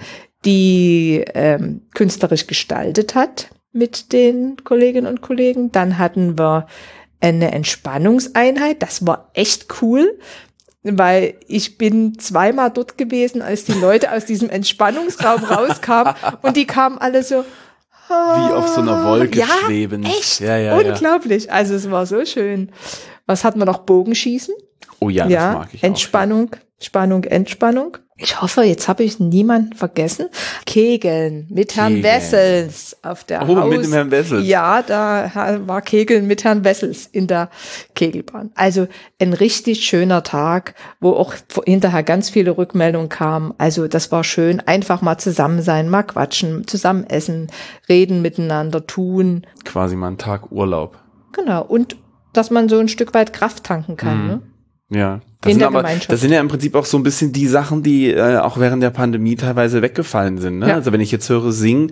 die künstlerisch gestaltet hat mit den Kolleginnen und Kollegen. Dann hatten wir eine Entspannungseinheit. Das war echt cool, weil ich bin 2-mal dort gewesen, als die Leute aus diesem Entspannungsraum rauskamen und die kamen alle so wie auf so einer Wolke schwebend. Echt? Ja, unglaublich. Also es war so schön. Was hatten wir noch? Bogenschießen. Oh ja, das mag ich Entspannung, auch. Entspannung. Ich hoffe, jetzt habe ich niemanden vergessen. Kegeln mit Herrn Wessels auf der mit dem Herrn Wessels. Ja, da war Kegeln mit Herrn Wessels in der Kegelbahn. Also ein richtig schöner Tag, wo auch hinterher ganz viele Rückmeldungen kamen. Also das war schön, einfach mal zusammen sein, mal quatschen, zusammen essen, reden miteinander, tun. Quasi mal einen Tag Urlaub. Genau, und dass man so ein Stück weit Kraft tanken kann, ne? Ja, das sind ja im Prinzip auch so ein bisschen die Sachen, die auch während der Pandemie teilweise weggefallen sind. Ne? Ja. Also wenn ich jetzt höre singen,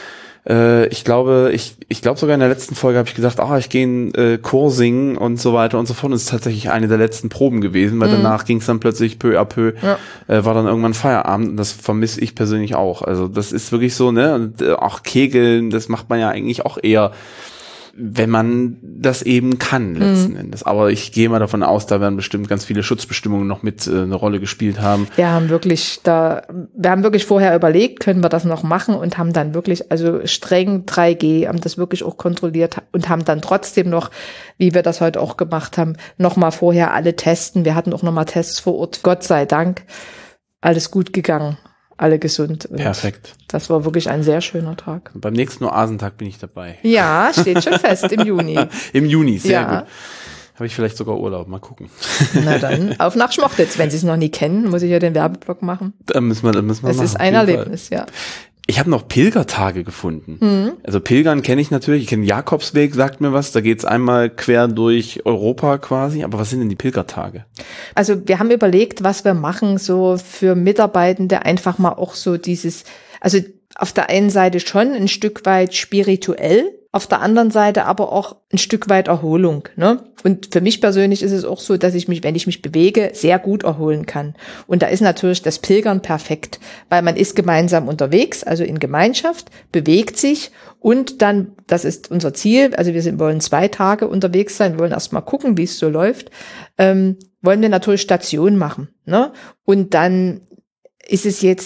ich glaube sogar in der letzten Folge habe ich gesagt, ich gehe in Chor singen und so weiter und so fort. Und es ist tatsächlich eine der letzten Proben gewesen, weil danach ging es dann plötzlich peu à peu, war dann irgendwann Feierabend und das vermisse ich persönlich auch. Also das ist wirklich so, ne? Und auch Kegeln, das macht man ja eigentlich auch eher, wenn man das eben kann, letzten Endes. Aber ich gehe mal davon aus, da werden bestimmt ganz viele Schutzbestimmungen noch mit eine Rolle gespielt haben. Wir haben wirklich vorher überlegt, können wir das noch machen und haben dann wirklich, also streng 3G, haben das wirklich auch kontrolliert und haben dann trotzdem noch, wie wir das heute auch gemacht haben, noch mal vorher alle testen. Wir hatten auch noch mal Tests vor Ort. Gott sei Dank, alles gut gegangen. Alle gesund. Perfekt. Das war wirklich ein sehr schöner Tag. Und beim nächsten Oasentag bin ich dabei. Ja, steht schon fest, im Juni. Im Juni, sehr gut. Habe ich vielleicht sogar Urlaub, mal gucken. Na dann, auf nach Schmochtitz. Wenn Sie es noch nie kennen, muss ich ja den Werbeblock machen. Da müssen wir Es ist ein Erlebnis, ja. Ich habe noch Pilgertage gefunden. Also Pilgern kenne ich natürlich. Ich kenne Jakobsweg, sagt mir was. Da geht's einmal quer durch Europa quasi. Aber was sind denn die Pilgertage? Also wir haben überlegt, was wir machen, so für Mitarbeitende einfach mal auch so dieses, also auf der einen Seite schon ein Stück weit spirituell, auf der anderen Seite aber auch ein Stück weit Erholung, ne? Und für mich persönlich ist es auch so, dass ich mich, wenn ich mich bewege, sehr gut erholen kann. Und da ist natürlich das Pilgern perfekt, weil man ist gemeinsam unterwegs, also in Gemeinschaft, bewegt sich und dann, das ist unser Ziel, also wir wollen 2 Tage unterwegs sein, wollen erst mal gucken, wie es so läuft, wollen wir natürlich Station machen, ne? Und dann ist es jetzt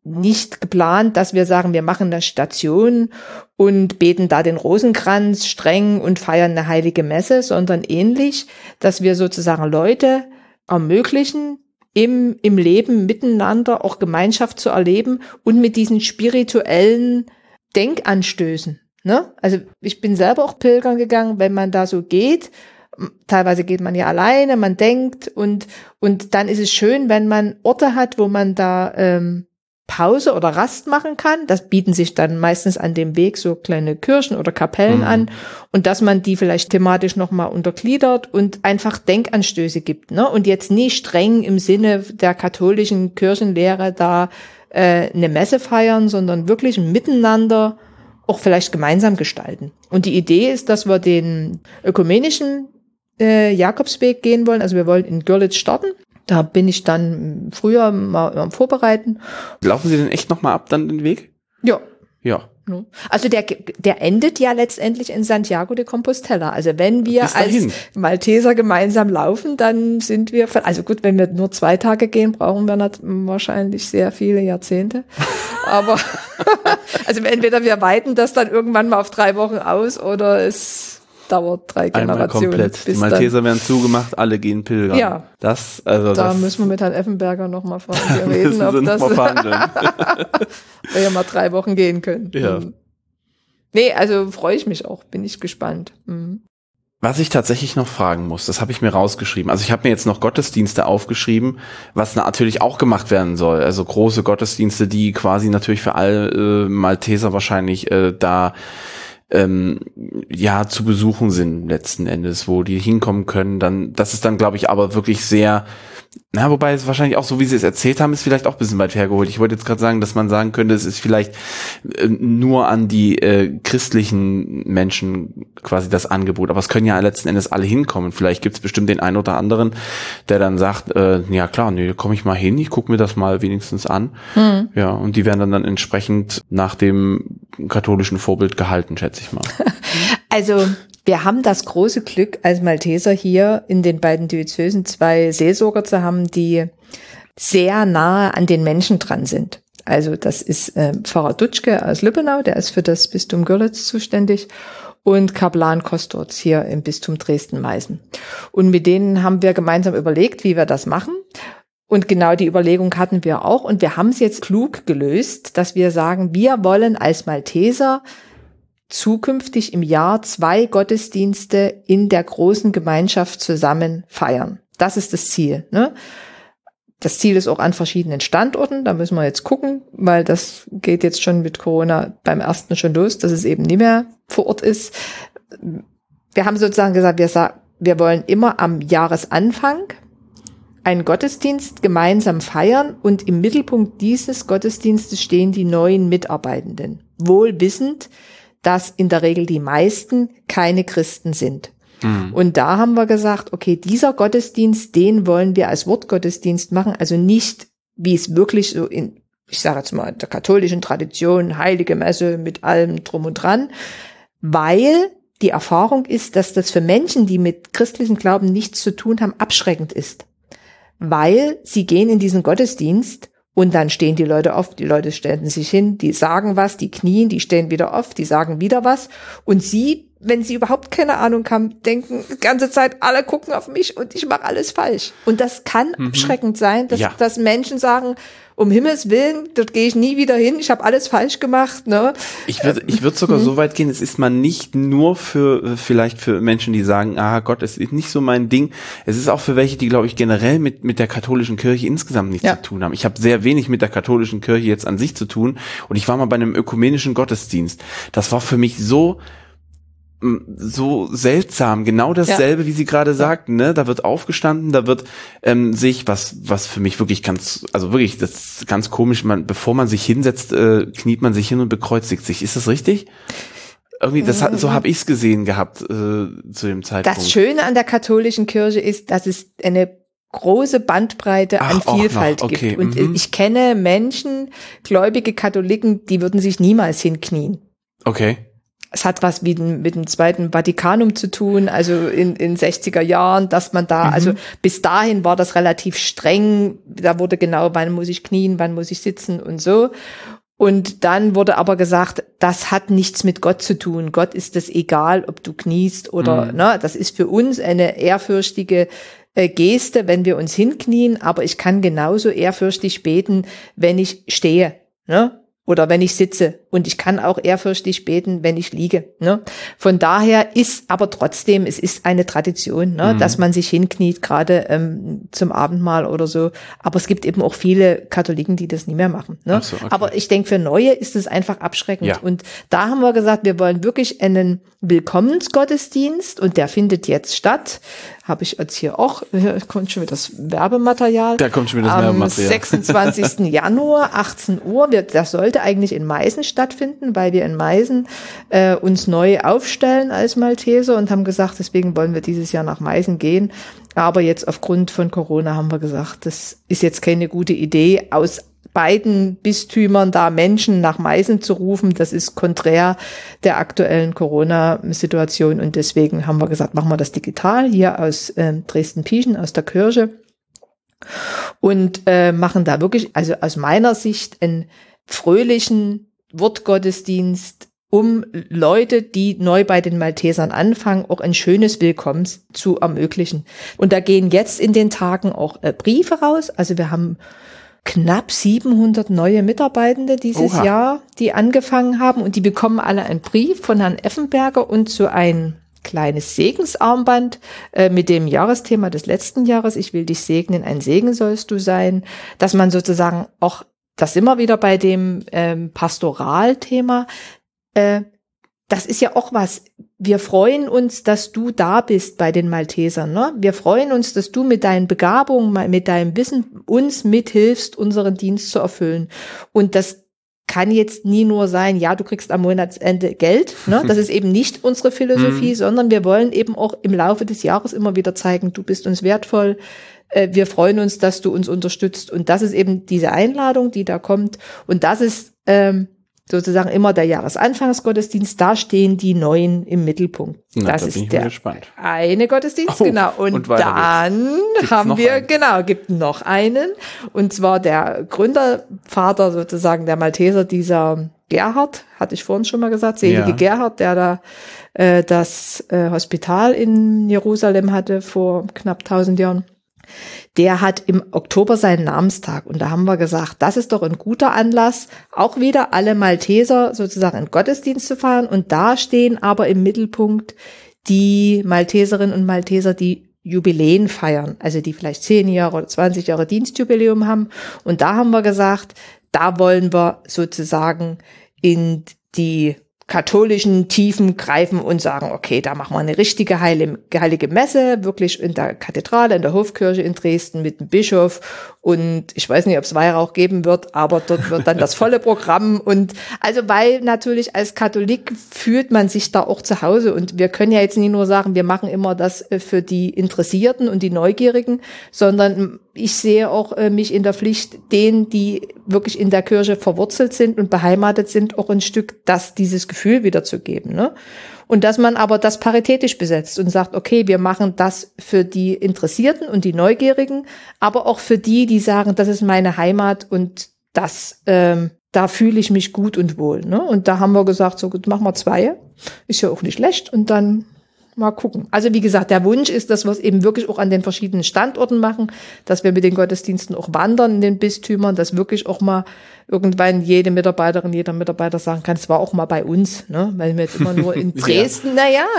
nicht geplant, dass wir sagen, wir machen eine Station und beten da den Rosenkranz streng und feiern eine heilige Messe, sondern ähnlich, dass wir sozusagen Leute ermöglichen, im Leben miteinander auch Gemeinschaft zu erleben und mit diesen spirituellen Denkanstößen. Ne? Also ich bin selber auch pilgern gegangen, wenn man da so geht. Teilweise geht man ja alleine, man denkt und dann ist es schön, wenn man Orte hat, wo man da Pause oder Rast machen kann. Das bieten sich dann meistens an dem Weg so kleine Kirchen oder Kapellen an und dass man die vielleicht thematisch nochmal untergliedert und einfach Denkanstöße gibt. Ne? Und jetzt nie streng im Sinne der katholischen Kirchenlehre da eine Messe feiern, sondern wirklich miteinander auch vielleicht gemeinsam gestalten. Und die Idee ist, dass wir den ökumenischen Jakobsweg gehen wollen. Also wir wollen in Görlitz starten. Da bin ich dann früher mal am Vorbereiten. Laufen Sie denn echt nochmal ab dann den Weg? Ja. Ja. Also der endet ja letztendlich in Santiago de Compostela. Also wenn wir als Malteser gemeinsam laufen, dann sind wir, also gut, wenn wir nur 2 Tage gehen, brauchen wir wahrscheinlich sehr viele Jahrzehnte. Aber also entweder wir weiten das dann irgendwann mal auf 3 Wochen aus oder es dauert 3 Generationen. Komplett. Die Malteser werden zugemacht, alle gehen pilgern. Ja. Da müssen wir mit Herrn Effenberger nochmal reden, ob das wir ja mal 3 Wochen gehen können. Ja. Nee, also freue ich mich auch, bin ich gespannt. Mhm. Was ich tatsächlich noch fragen muss, das habe ich mir rausgeschrieben. Also ich habe mir jetzt noch Gottesdienste aufgeschrieben, was natürlich auch gemacht werden soll. Also große Gottesdienste, die quasi natürlich für alle Malteser wahrscheinlich zu besuchen sind letzten Endes, wo die hinkommen können. Dann, das ist dann, glaube ich, aber wirklich sehr, wobei es wahrscheinlich auch so, wie Sie es erzählt haben, ist vielleicht auch ein bisschen weit hergeholt. Ich wollte jetzt gerade sagen, dass man sagen könnte, es ist vielleicht nur an die christlichen Menschen quasi das Angebot. Aber es können ja letzten Endes alle hinkommen. Vielleicht gibt es bestimmt den einen oder anderen, der dann sagt, ja klar, komme ich mal hin, ich gucke mir das mal wenigstens an. Mhm. Ja, und die werden dann entsprechend nach dem katholischen Vorbild gehalten, schätze ich mal. Also wir haben das große Glück, als Malteser hier in den beiden Diözesen 2 Seelsorger zu haben, die sehr nahe an den Menschen dran sind. Also das ist Pfarrer Dutschke aus Lübbenau, der ist für das Bistum Görlitz zuständig, und Kaplan Kostorz hier im Bistum Dresden-Meißen. Und mit denen haben wir gemeinsam überlegt, wie wir das machen. Und genau die Überlegung hatten wir auch. Und wir haben es jetzt klug gelöst, dass wir sagen, wir wollen als Malteser zukünftig im Jahr 2 Gottesdienste in der großen Gemeinschaft zusammen feiern. Das ist das Ziel. Ne? Das Ziel ist auch an verschiedenen Standorten. Da müssen wir jetzt gucken, weil das geht jetzt schon mit Corona beim ersten schon los, dass es eben nicht mehr vor Ort ist. Wir haben sozusagen gesagt, wir wollen immer am Jahresanfang einen Gottesdienst gemeinsam feiern und im Mittelpunkt dieses Gottesdienstes stehen die neuen Mitarbeitenden. Wohl wissend, dass in der Regel die meisten keine Christen sind. Mhm. Und da haben wir gesagt, okay, dieser Gottesdienst, den wollen wir als Wortgottesdienst machen, also nicht, wie es wirklich so ich sage jetzt mal, der katholischen Tradition, heilige Messe mit allem drum und dran, weil die Erfahrung ist, dass das für Menschen, die mit christlichem Glauben nichts zu tun haben, abschreckend ist. Weil sie gehen in diesen Gottesdienst und dann stehen die Leute auf, die Leute stellen sich hin, die sagen was, die knien, die stehen wieder auf, die sagen wieder was. Und sie, wenn sie überhaupt keine Ahnung haben, denken die ganze Zeit, alle gucken auf mich und ich mache alles falsch. Und das kann abschreckend sein, dass Menschen sagen, um Himmels Willen, dort gehe ich nie wieder hin, ich habe alles falsch gemacht. Ne? Ich würde sogar so weit gehen, es ist mal nicht nur vielleicht für Menschen, die sagen, Gott, es ist nicht so mein Ding. Es ist auch für welche, die, glaube ich, generell mit der katholischen Kirche insgesamt nichts zu tun haben. Ich habe sehr wenig mit der katholischen Kirche jetzt an sich zu tun und ich war mal bei einem ökumenischen Gottesdienst. Das war für mich so seltsam, genau dasselbe, wie Sie gerade sagten, ne? Da wird aufgestanden, da wird sich was für mich wirklich das ist ganz komisch, bevor man sich hinsetzt, kniet man sich hin und bekreuzigt sich. Ist das richtig? Irgendwie, so habe ich es gesehen gehabt zu dem Zeitpunkt. Das Schöne an der katholischen Kirche ist, dass es eine große Bandbreite an Vielfalt gibt. Und ich kenne Menschen, gläubige Katholiken, die würden sich niemals hinknien. Okay. es hat was mit dem Zweiten Vatikanum zu tun, also in 60er Jahren, dass man da, also bis dahin war das relativ streng, da wurde genau, wann muss ich knien, wann muss ich sitzen und so. Und dann wurde aber gesagt, das hat nichts mit Gott zu tun. Gott ist es egal, ob du kniest oder, ne, das ist für uns eine ehrfürchtige Geste, wenn wir uns hinknien, aber ich kann genauso ehrfürchtig beten, wenn ich stehe, ne? Oder wenn ich sitze. Und ich kann auch ehrfürchtig beten, wenn ich liege. Ne? Von daher ist aber trotzdem, es ist eine Tradition, ne? Dass man sich hinkniet, gerade zum Abendmahl oder so. Aber es gibt eben auch viele Katholiken, die das nie mehr machen. Ne? Ach so, okay. Aber ich denke, für Neue ist es einfach abschreckend. Ja. Und da haben wir gesagt, wir wollen wirklich einen Willkommensgottesdienst und der findet jetzt statt. Habe ich jetzt hier auch, hier kommt schon wieder das Werbematerial. Da kommt schon wieder das Werbematerial. Am 26. Januar, 18 Uhr. Das sollte eigentlich in Meißen stattfinden, weil wir in Meißen uns neu aufstellen als Malteser und haben gesagt, deswegen wollen wir dieses Jahr nach Meißen gehen. Aber jetzt aufgrund von Corona haben wir gesagt, das ist jetzt keine gute Idee, aus beiden Bistümern da Menschen nach Meißen zu rufen. Das ist konträr der aktuellen Corona-Situation und deswegen haben wir gesagt, machen wir das digital hier aus Dresden-Pieschen, aus der Kirche und machen da wirklich, also aus meiner Sicht, einen fröhlichen Wortgottesdienst, um Leute, die neu bei den Maltesern anfangen, auch ein schönes Willkommen zu ermöglichen. Und da gehen jetzt in den Tagen auch Briefe raus. Also wir haben knapp 700 neue Mitarbeitende dieses Jahr, die angefangen haben und die bekommen alle einen Brief von Herrn Effenberger und so ein kleines Segensarmband mit dem Jahresthema des letzten Jahres. Ich will dich segnen, ein Segen sollst du sein, dass man sozusagen auch, das immer wieder bei dem Pastoralthema, das ist ja auch was. Wir freuen uns, dass du da bist bei den Maltesern. Ne? Wir freuen uns, dass du mit deinen Begabungen, mit deinem Wissen uns mithilfst, unseren Dienst zu erfüllen. Und das kann jetzt nie nur sein, ja, du kriegst am Monatsende Geld. Ne? Das ist eben nicht unsere Philosophie, sondern wir wollen eben auch im Laufe des Jahres immer wieder zeigen, du bist uns wertvoll. Wir freuen uns, dass du uns unterstützt. Und das ist eben diese Einladung, die da kommt. Und das ist sozusagen immer der Jahresanfangsgottesdienst, da stehen die Neuen im Mittelpunkt. Na, das ist der eine Gottesdienst, genau. Und dann haben wir, gibt noch einen. Und zwar der Gründervater sozusagen der Malteser, dieser Gerhard, hatte ich vorhin schon mal gesagt, selige Gerhard, der da das Hospital in Jerusalem hatte vor knapp 1000 Jahren. Der hat im Oktober seinen Namenstag und da haben wir gesagt, das ist doch ein guter Anlass, auch wieder alle Malteser sozusagen in Gottesdienst zu feiern und da stehen aber im Mittelpunkt die Malteserinnen und Malteser, die Jubiläen feiern, also die vielleicht 10 Jahre oder 20 Jahre Dienstjubiläum haben und da haben wir gesagt, da wollen wir sozusagen in die katholischen Tiefen greifen und sagen, okay, da machen wir eine richtige heilige Messe, wirklich in der Kathedrale, in der Hofkirche in Dresden mit dem Bischof und ich weiß nicht, ob es Weihrauch geben wird, aber dort wird dann das volle Programm und also weil natürlich als Katholik fühlt man sich da auch zu Hause und wir können ja jetzt nicht nur sagen, wir machen immer das für die Interessierten und die Neugierigen, sondern ich sehe auch mich in der Pflicht, denen, die wirklich in der Kirche verwurzelt sind und beheimatet sind, auch ein Stück dieses Gefühl wiederzugeben, ne? Und dass man aber das paritätisch besetzt und sagt, okay, wir machen das für die Interessierten und die Neugierigen, aber auch für die, die sagen, das ist meine Heimat und das, da fühle ich mich gut und wohl, ne? Und da haben wir gesagt, so gut, machen wir 2, ist ja auch nicht schlecht und dann mal gucken. Also wie gesagt, der Wunsch ist, dass wir es eben wirklich auch an den verschiedenen Standorten machen, dass wir mit den Gottesdiensten auch wandern in den Bistümern, dass wirklich auch mal irgendwann jede Mitarbeiterin, jeder Mitarbeiter sagen kann, es war auch mal bei uns, ne? Weil wir jetzt immer nur in Dresden,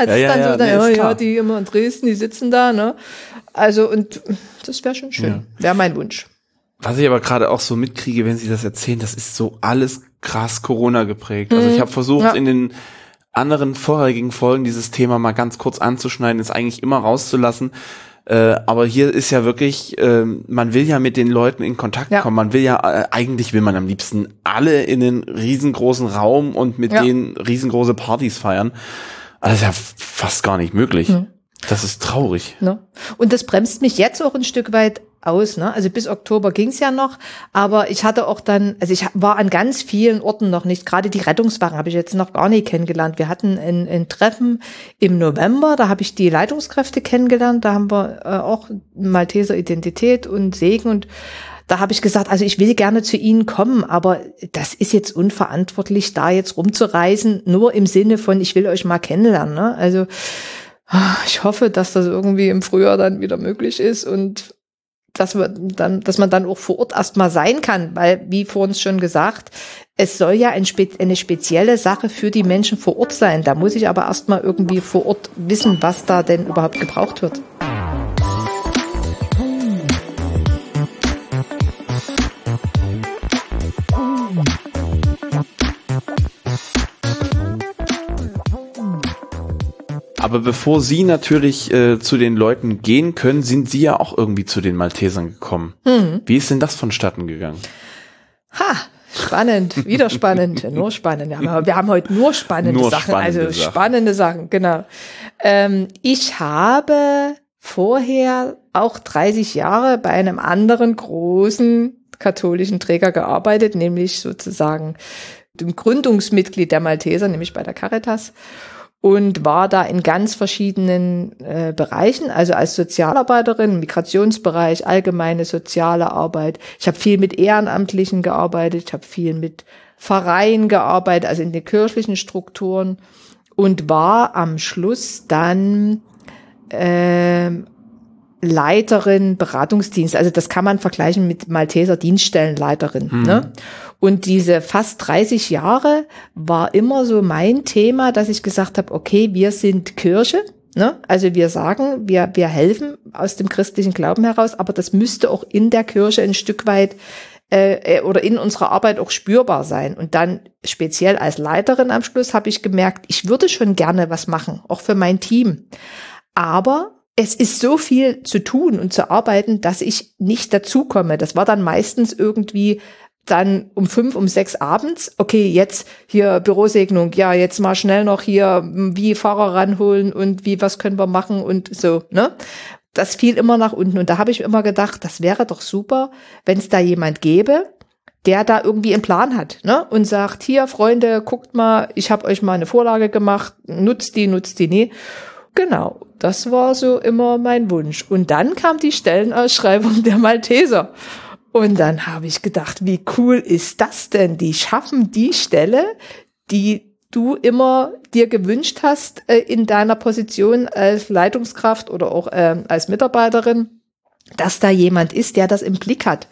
die immer in Dresden, die sitzen da, ne? Also und das wäre schon schön, wäre mein Wunsch. Was ich aber gerade auch so mitkriege, wenn Sie das erzählen, das ist so alles krass Corona geprägt. Also ich habe versucht in den anderen vorherigen Folgen dieses Thema mal ganz kurz anzuschneiden, ist eigentlich immer rauszulassen. Aber hier ist ja wirklich, man will ja mit den Leuten in Kontakt kommen. Man will ja, eigentlich will man am liebsten alle in einen riesengroßen Raum und mit denen riesengroße Partys feiern. Aber das ist ja fast gar nicht möglich. Das ist traurig. Und das bremst mich jetzt auch ein Stück weit aus, ne? Also bis Oktober ging's ja noch, aber ich hatte auch dann, also ich war an ganz vielen Orten noch nicht, gerade die Rettungswagen habe ich jetzt noch gar nicht kennengelernt. Wir hatten ein Treffen im November, da habe ich die Leitungskräfte kennengelernt, da haben wir auch Malteser Identität und Segen und da habe ich gesagt, also ich will gerne zu Ihnen kommen, aber das ist jetzt unverantwortlich, da jetzt rumzureisen, nur im Sinne von, ich will euch mal kennenlernen. Ne? Also ich hoffe, dass das irgendwie im Frühjahr dann wieder möglich ist und dass man dann auch vor Ort erstmal sein kann, weil, wie vorhin schon gesagt, es soll ja eine spezielle Sache für die Menschen vor Ort sein. Da muss ich aber erstmal irgendwie vor Ort wissen, was da denn überhaupt gebraucht wird. Aber bevor Sie natürlich zu den Leuten gehen können, sind Sie ja auch irgendwie zu den Maltesern gekommen. Wie ist denn das vonstatten gegangen? Spannend, wieder spannend, nur spannend. Wir haben heute nur spannende Sachen, spannende Sachen, genau. Ich habe vorher auch 30 Jahre bei einem anderen großen katholischen Träger gearbeitet, nämlich sozusagen dem Gründungsmitglied der Malteser, nämlich bei der Caritas. Und war da in ganz verschiedenen Bereichen, also als Sozialarbeiterin, Migrationsbereich, allgemeine soziale Arbeit. Ich habe viel mit Ehrenamtlichen gearbeitet, ich habe viel mit Pfarreien gearbeitet, also in den kirchlichen Strukturen und war am Schluss dann Leiterin Beratungsdienst. Also das kann man vergleichen mit Malteser Dienststellenleiterin. Ne? Und diese fast 30 Jahre war immer so mein Thema, dass ich gesagt habe, okay, wir sind Kirche. Ne? Also wir sagen, wir helfen aus dem christlichen Glauben heraus, aber das müsste auch in der Kirche ein Stück weit oder in unserer Arbeit auch spürbar sein. Und dann speziell als Leiterin am Schluss habe ich gemerkt, ich würde schon gerne was machen, auch für mein Team. Aber es ist so viel zu tun und zu arbeiten, dass ich nicht dazukomme. Das war dann meistens irgendwie dann um 5, um 6 abends. Okay, jetzt hier Bürosegnung. Ja, jetzt mal schnell noch hier wie Fahrer ranholen und was können wir machen und so, ne? Das fiel immer nach unten. Und da habe ich immer gedacht, das wäre doch super, wenn es da jemand gäbe, der da irgendwie einen Plan hat, ne? Und sagt, hier, Freunde, guckt mal, ich habe euch mal eine Vorlage gemacht, nutzt die nie. Genau, das war so immer mein Wunsch. Und dann kam die Stellenausschreibung der Malteser. Und dann habe ich gedacht, wie cool ist das denn? Die schaffen die Stelle, die du immer dir gewünscht hast in deiner Position als Leitungskraft oder auch als Mitarbeiterin, dass da jemand ist, der das im Blick hat.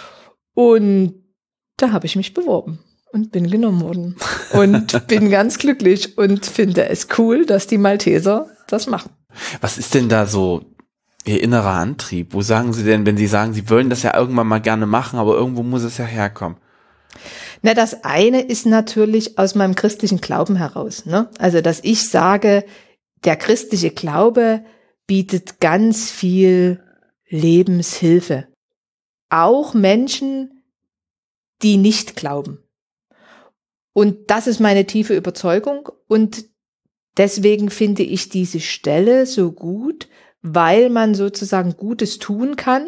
Und da habe ich mich beworben und bin genommen worden. Und bin ganz glücklich und finde es cool, dass die Malteser das machen. Was ist denn da so Ihr innerer Antrieb? Wo sagen Sie denn, wenn Sie sagen, Sie wollen das ja irgendwann mal gerne machen, aber irgendwo muss es ja herkommen? Na, das eine ist natürlich aus meinem christlichen Glauben heraus, ne? Also, dass ich sage, der christliche Glaube bietet ganz viel Lebenshilfe. Auch Menschen, die nicht glauben. Und das ist meine tiefe Überzeugung und deswegen finde ich diese Stelle so gut, weil man sozusagen Gutes tun kann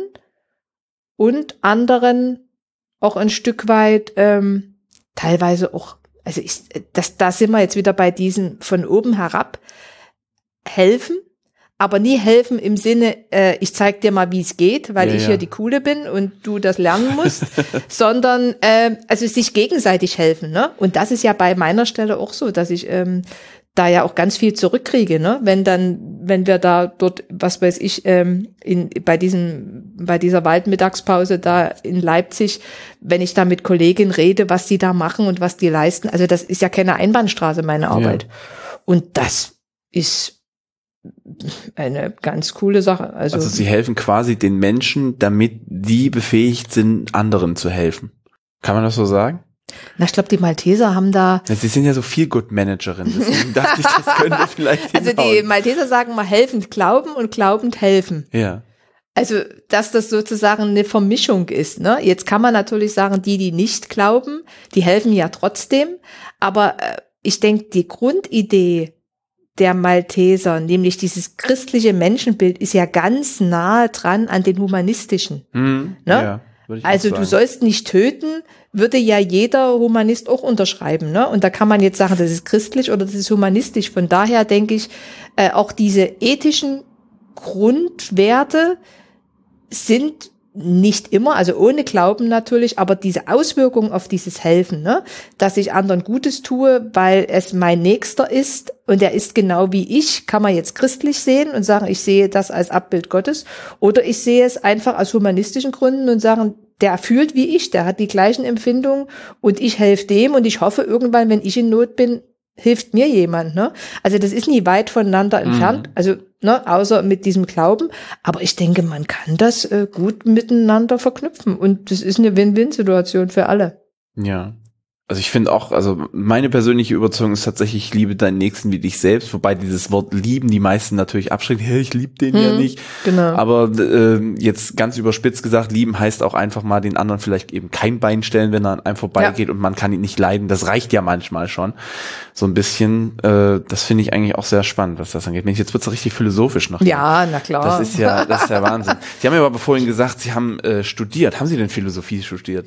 und anderen auch ein Stück weit teilweise auch, also da sind wir jetzt wieder bei diesen von oben herab helfen, aber nie helfen im Sinne, ich zeig dir mal, wie es geht, weil ich hier die Coole bin und du das lernen musst, sondern also sich gegenseitig helfen, ne? Und das ist ja bei meiner Stelle auch so, dass ich da ja auch ganz viel zurückkriege, ne? Wenn wir da dort, was weiß ich, bei dieser Waldmittagspause da in Leipzig, wenn ich da mit Kolleginnen rede, was die da machen und was die leisten, also das ist ja keine Einbahnstraße, meine Arbeit. Und das ist eine ganz coole Sache. Also Sie helfen quasi den Menschen, damit die befähigt sind, anderen zu helfen. Kann man das so sagen? Na, ich glaube, die Malteser haben da... Sie sind ja so Feel-Good-Managerin, deswegen dachte ich, das könnte vielleicht hinhauen. Also die Malteser sagen mal helfend glauben und glaubend helfen. Ja. Also, dass das sozusagen eine Vermischung ist, ne? Jetzt kann man natürlich sagen, die nicht glauben, die helfen ja trotzdem. Aber ich denke, die Grundidee, der Malteser, nämlich dieses christliche Menschenbild, ist ja ganz nahe dran an den humanistischen. Ne? Ja, also du sollst nicht töten, würde ja jeder Humanist auch unterschreiben. Ne? Und da kann man jetzt sagen, das ist christlich oder das ist humanistisch. Von daher denke ich, auch diese ethischen Grundwerte sind nicht immer, also ohne Glauben natürlich, aber diese Auswirkung auf dieses Helfen, ne, dass ich anderen Gutes tue, weil es mein Nächster ist und er ist genau wie ich, kann man jetzt christlich sehen und sagen, ich sehe das als Abbild Gottes, oder ich sehe es einfach aus humanistischen Gründen und sagen, der fühlt wie ich, der hat die gleichen Empfindungen und ich helfe dem und ich hoffe irgendwann, wenn ich in Not bin, hilft mir jemand, ne? Also das ist nie weit voneinander entfernt, also ne, außer mit diesem Glauben. Aber ich denke, man kann das gut miteinander verknüpfen und das ist eine Win-Win-Situation für alle. Ja. Also ich finde auch, also meine persönliche Überzeugung ist tatsächlich, ich liebe deinen Nächsten wie dich selbst, wobei dieses Wort lieben die meisten natürlich abschreckt, hey, ich liebe den ja nicht. Genau. Aber jetzt ganz überspitzt gesagt, lieben heißt auch einfach mal den anderen vielleicht eben kein Bein stellen, wenn er an einem vorbeigeht und man kann ihn nicht leiden. Das reicht ja manchmal schon. So ein bisschen, das finde ich eigentlich auch sehr spannend, was das angeht. Jetzt wird's richtig philosophisch noch. Ja, na klar. Das ist ja Wahnsinn. Sie haben ja aber vorhin gesagt, Sie haben studiert. Haben Sie denn Philosophie studiert?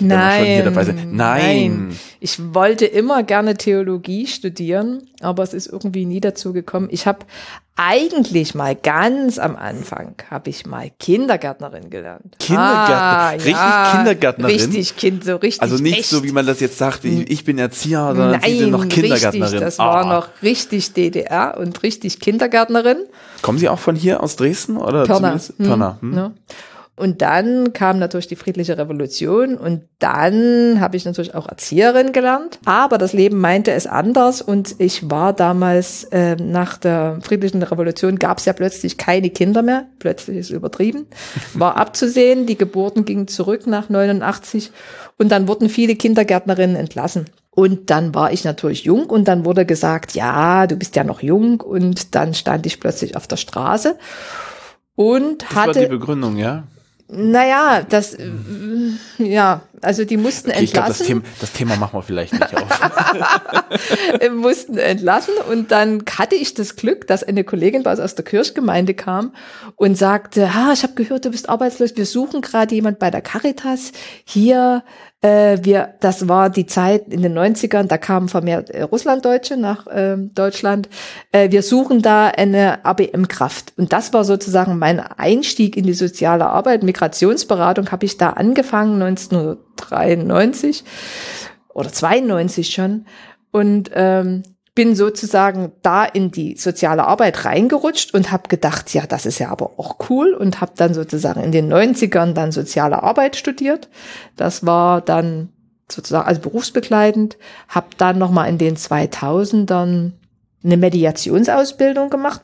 Nein. Ich wollte immer gerne Theologie studieren, aber es ist irgendwie nie dazu gekommen. Ich habe eigentlich mal ganz am Anfang Kindergärtnerin gelernt. Richtig Kindergärtnerin? Richtig. Also nicht echt. So, wie man das jetzt sagt, ich bin Erzieher, sondern Sie sind noch Kindergärtnerin. Richtig, das war noch richtig DDR und richtig Kindergärtnerin. Kommen Sie auch von hier aus Dresden? Oder Pirna. Pirna. Ja. Und dann kam natürlich die friedliche Revolution und dann habe ich natürlich auch Erzieherin gelernt. Aber das Leben meinte es anders und ich war damals, nach der friedlichen Revolution gab es ja plötzlich keine Kinder mehr. Plötzlich ist übertrieben. War abzusehen, die Geburten gingen zurück nach 89 und dann wurden viele Kindergärtnerinnen entlassen. Und dann war ich natürlich jung und dann wurde gesagt, ja, du bist ja noch jung und dann stand ich plötzlich auf der Straße und das war die Begründung, ja? Naja, also die mussten entlassen. Ich glaube, das Thema machen wir vielleicht nicht auf. Mussten entlassen und dann hatte ich das Glück, dass eine Kollegin bei uns aus der Kirchgemeinde kam und sagte, ich habe gehört, du bist arbeitslos, wir suchen gerade jemand bei der Caritas hier. Das war die Zeit in den 90ern, da kamen vermehrt Russlanddeutsche nach Deutschland. Wir suchen da eine ABM-Kraft. Und das war sozusagen mein Einstieg in die soziale Arbeit. Migrationsberatung habe ich da angefangen, 1993 oder 92 schon. Und bin sozusagen da in die soziale Arbeit reingerutscht und habe gedacht, ja, das ist ja aber auch cool und habe dann sozusagen in den 90ern dann soziale Arbeit studiert. Das war dann sozusagen also berufsbegleitend, habe dann nochmal in den 2000ern eine Mediationsausbildung gemacht.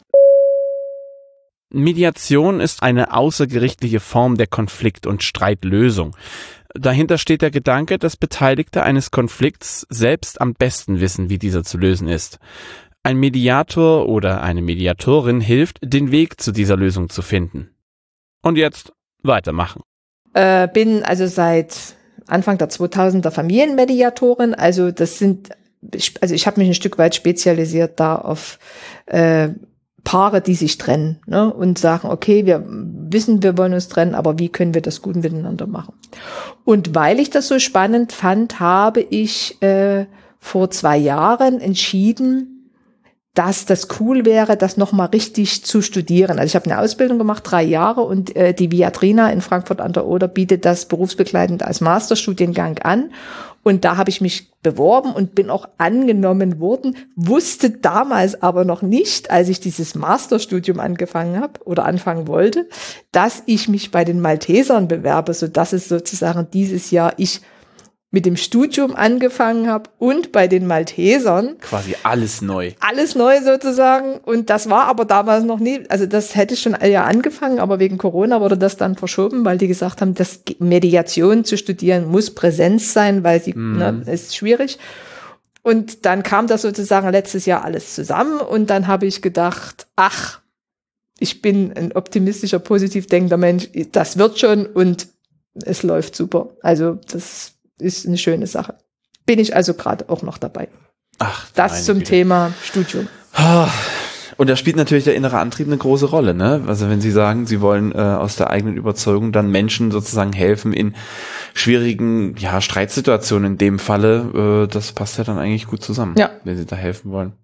Mediation ist eine außergerichtliche Form der Konflikt- und Streitlösung. Dahinter steht der Gedanke, dass Beteiligte eines Konflikts selbst am besten wissen, wie dieser zu lösen ist. Ein Mediator oder eine Mediatorin hilft, den Weg zu dieser Lösung zu finden. Und jetzt weitermachen. Bin also seit Anfang der 2000er Familienmediatorin. Also ich habe mich ein Stück weit spezialisiert da auf Paare, die sich trennen, ne, und sagen, okay, wir wissen, wir wollen uns trennen, aber wie können wir das gut miteinander machen? Und weil ich das so spannend fand, habe ich vor 2 Jahren entschieden, dass das cool wäre, das nochmal richtig zu studieren. Also ich habe eine Ausbildung gemacht, 3 Jahre, und die Viadrina in Frankfurt an der Oder bietet das berufsbegleitend als Masterstudiengang an. Und da habe ich mich beworben und bin auch angenommen worden, wusste damals aber noch nicht, als ich dieses Masterstudium angefangen habe oder anfangen wollte, dass ich mich bei den Maltesern bewerbe, sodass es sozusagen dieses Jahr ich mit dem Studium angefangen habe und bei den Maltesern. Quasi alles neu. Alles neu sozusagen. Und das war aber damals noch nie, also das hätte schon ja angefangen, aber wegen Corona wurde das dann verschoben, weil die gesagt haben, dass Mediation zu studieren muss Präsenz sein, weil sie, ist schwierig. Und dann kam das sozusagen letztes Jahr alles zusammen und dann habe ich gedacht, ich bin ein optimistischer, positiv denkender Mensch, das wird schon und es läuft super. Also das ist eine schöne Sache. Bin ich also gerade auch noch dabei. Ach, das zum Thema Studium. Und da spielt natürlich der innere Antrieb eine große Rolle, ne? Also wenn Sie sagen, Sie wollen aus der eigenen Überzeugung dann Menschen sozusagen helfen in schwierigen, Streitsituationen in dem Falle, das passt ja dann eigentlich gut zusammen, wenn Sie da helfen wollen.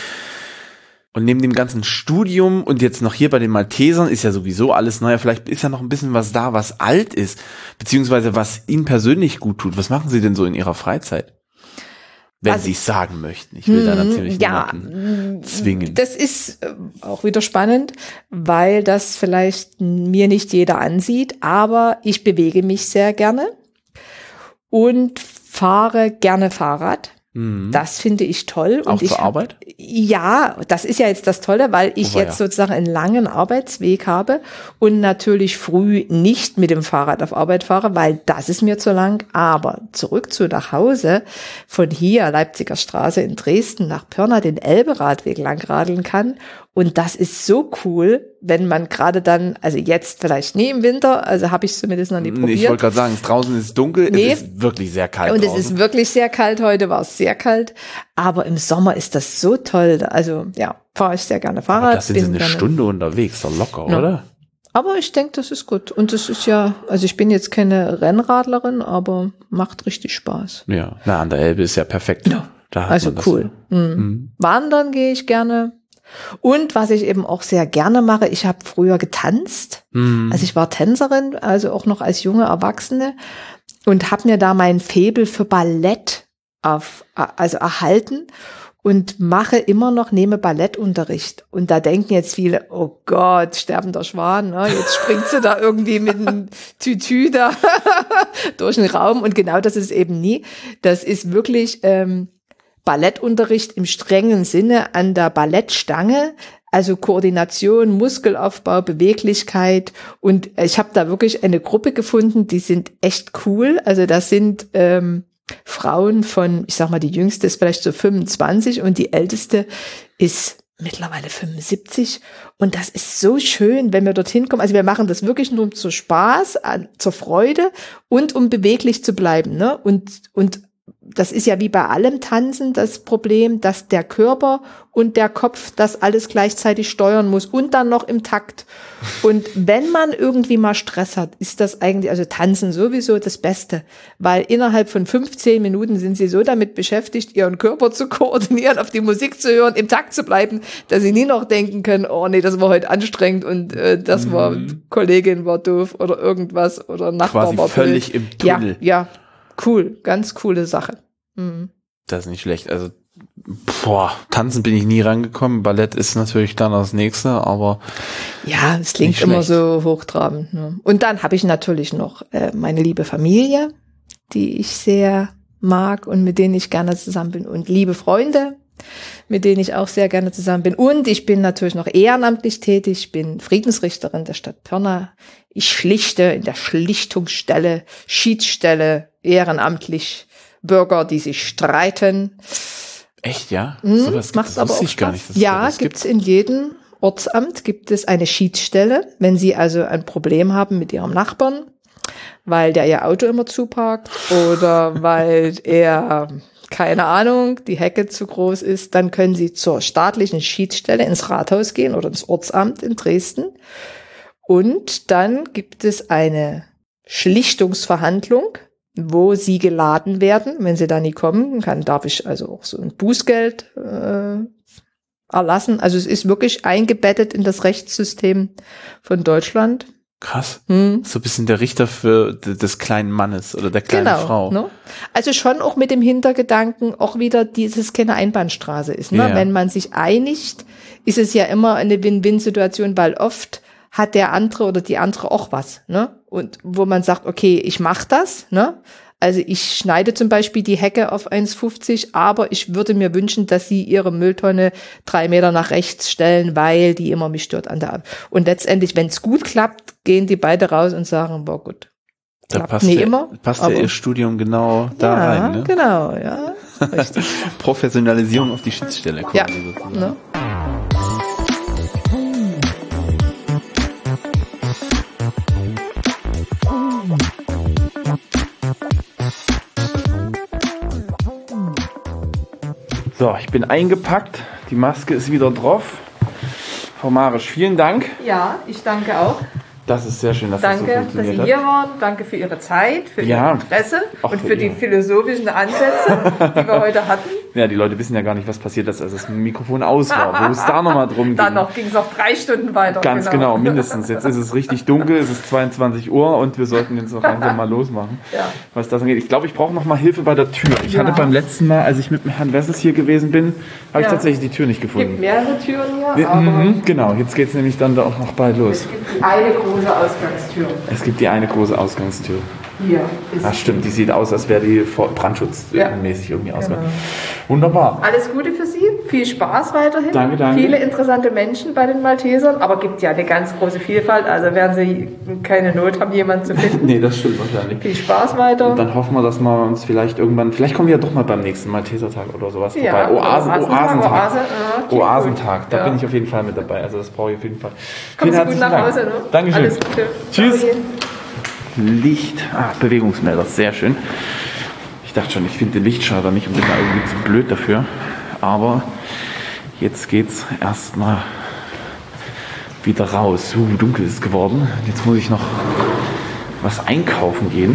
Und neben dem ganzen Studium und jetzt noch hier bei den Maltesern ist ja sowieso alles neu. Vielleicht ist ja noch ein bisschen was da, was alt ist, beziehungsweise was Ihnen persönlich gut tut. Was machen Sie denn so in Ihrer Freizeit? Wenn Sie es sagen möchten. Ich will da natürlich niemanden zwingen. Das ist auch wieder spannend, weil das vielleicht mir nicht jeder ansieht, aber ich bewege mich sehr gerne und fahre gerne Fahrrad. Das finde ich toll. Auch zur Arbeit? Ja, das ist ja jetzt das Tolle, weil ich jetzt sozusagen einen langen Arbeitsweg habe und natürlich früh nicht mit dem Fahrrad auf Arbeit fahre, weil das ist mir zu lang. Aber zurück zu nach Hause, von hier Leipziger Straße in Dresden nach Pirna den Elberadweg langradeln kann. Und das ist so cool, wenn man gerade dann, also jetzt vielleicht nie im Winter, also habe ich es zumindest noch nie probiert. Ich wollte gerade sagen, draußen ist es dunkel, es ist wirklich sehr kalt und draußen. Es ist wirklich sehr kalt, heute war es sehr kalt, aber im Sommer ist das so toll, also fahre ich sehr gerne Fahrrad. Aber da sind Sie eine Stunde unterwegs, doch locker, oder? Aber ich denke, das ist gut und das ist also ich bin jetzt keine Rennradlerin, aber macht richtig Spaß. Ja, an der Elbe ist ja perfekt. Ja, also cool. Wandern gehe ich gerne. Und was ich eben auch sehr gerne mache, ich habe früher getanzt. Also ich war Tänzerin, also auch noch als junge Erwachsene und habe mir da mein Faible für Ballett erhalten und nehme Ballettunterricht. Und da denken jetzt viele, oh Gott, sterbender Schwan, ne? Jetzt springt sie da irgendwie mit einem Tütü da durch den Raum. Und genau das ist eben nie. Das ist wirklich Ballettunterricht im strengen Sinne an der Ballettstange, also Koordination, Muskelaufbau, Beweglichkeit und ich habe da wirklich eine Gruppe gefunden, die sind echt cool, also das sind Frauen von, ich sag mal, die jüngste ist vielleicht so 25 und die älteste ist mittlerweile 75 und das ist so schön, wenn wir dorthin kommen, also wir machen das wirklich nur zum Spaß, zur Freude und um beweglich zu bleiben, ne? Und das ist ja wie bei allem Tanzen das Problem, dass der Körper und der Kopf das alles gleichzeitig steuern muss und dann noch im Takt. Und wenn man irgendwie mal Stress hat, ist das eigentlich, also Tanzen sowieso das Beste, weil innerhalb von 15 Minuten sind sie so damit beschäftigt, ihren Körper zu koordinieren, auf die Musik zu hören, im Takt zu bleiben, dass sie nie noch denken können, oh nee, das war heute anstrengend und Kollegin war doof oder irgendwas oder Nachbar quasi war völlig blöd. Im Tunnel. Ja. Cool, ganz coole Sache. Das ist nicht schlecht. Also, tanzen bin ich nie rangekommen. Ballett ist natürlich dann das nächste, aber ja, es klingt immer so hochtrabend. Ne? Und dann habe ich natürlich noch meine liebe Familie, die ich sehr mag und mit denen ich gerne zusammen bin und liebe Freunde, mit denen ich auch sehr gerne zusammen bin. Und ich bin natürlich noch ehrenamtlich tätig. Ich bin Friedensrichterin der Stadt Pirna. Ich schlichte in der Schlichtungsstelle, Schiedsstelle, ehrenamtlich Bürger, die sich streiten. Echt, ja? Sowas macht aber auch ich gar nicht. Ja, gibt's in jedem Ortsamt gibt es eine Schiedsstelle, wenn Sie also ein Problem haben mit Ihrem Nachbarn, weil der Ihr Auto immer zuparkt oder weil er, keine Ahnung, die Hecke zu groß ist, dann können Sie zur staatlichen Schiedsstelle ins Rathaus gehen oder ins Ortsamt in Dresden. Und dann gibt es eine Schlichtungsverhandlung, wo Sie geladen werden. Wenn Sie da nie kommen, darf ich also auch so ein Bußgeld erlassen. Also es ist wirklich eingebettet in das Rechtssystem von Deutschland. Krass. So ein bisschen der Richter für des kleinen Mannes oder der kleinen Frau. Ne? Also schon auch mit dem Hintergedanken, auch wieder dieses keine Einbahnstraße ist. Ne? Ja. Wenn man sich einigt, ist es ja immer eine Win-Win-Situation, weil oft hat der andere oder die andere auch was, ne? Und wo man sagt, okay, ich mache das, ne? Also ich schneide zum Beispiel die Hecke auf 1,50, aber ich würde mir wünschen, dass Sie Ihre Mülltonne 3 Meter nach rechts stellen, weil die immer mich stört an der. Und letztendlich, wenn es gut klappt, gehen die beide raus und sagen, boah, gut. Da passt ja Ihr Studium genau da rein, ne? Genau, ja. Richtig. Professionalisierung auf die Schiedsstelle quasi. Ja, sozusagen. ne? So, ich bin eingepackt, die Maske ist wieder drauf. Frau Marisch, vielen Dank. Ja, ich danke auch. Das ist sehr schön, dass das so Danke, dass funktioniert Sie hat. hier waren. Danke für Ihre Zeit, für Ja. Ihr Interesse Auch und für für die Ihr. philosophischen Ansätze, die wir heute hatten. Ja, die Leute wissen ja gar nicht, was passiert ist, als das Mikrofon aus war, wo es da nochmal drum ging. Dann ging es noch 3 Stunden weiter. Ganz genau, mindestens. Jetzt ist es richtig dunkel, es ist 22 Uhr und wir sollten jetzt noch langsam mal losmachen, was das angeht. Ich glaube, ich brauche noch mal Hilfe bei der Tür. Ich hatte beim letzten Mal, als ich mit dem Herrn Wessels hier gewesen bin, habe ich tatsächlich die Tür nicht Es gefunden. gibt mehrere Türen hier, aber Genau, jetzt geht es nämlich dann da auch noch bald los. es gibt die eine große Ausgangstür. Es gibt die eine große Ausgangstür. Hier ist Ach stimmt, die sieht aus, als wäre die brandschutzmäßig irgendwie ausgegangen. Wunderbar. Alles Gute für Sie, viel Spaß weiterhin. Danke, danke. Viele interessante Menschen bei den Maltesern, aber gibt ja eine ganz große Vielfalt, also werden Sie keine Not haben, jemanden zu finden. Nee, das stimmt wahrscheinlich. Viel Spaß weiter. Und dann hoffen wir, dass wir uns vielleicht irgendwann, vielleicht kommen wir ja doch mal beim nächsten Maltesertag oder sowas Ja, vorbei. Oasentag. klingt Oasentag, da gut. bin ich auf jeden Fall mit dabei. Also das brauche ich auf jeden Fall. Kommen Sie Vielen gut nach herzlichen Hause. Dank. Ne? Dankeschön. Alles Gute. Tschüss. Ciao. Licht, Bewegungsmelder, sehr schön. Ich dachte schon, ich finde den Lichtschalter nicht und bin da irgendwie zu blöd dafür. Aber jetzt geht's erstmal wieder raus. Dunkel ist es geworden. Jetzt muss ich noch was einkaufen gehen.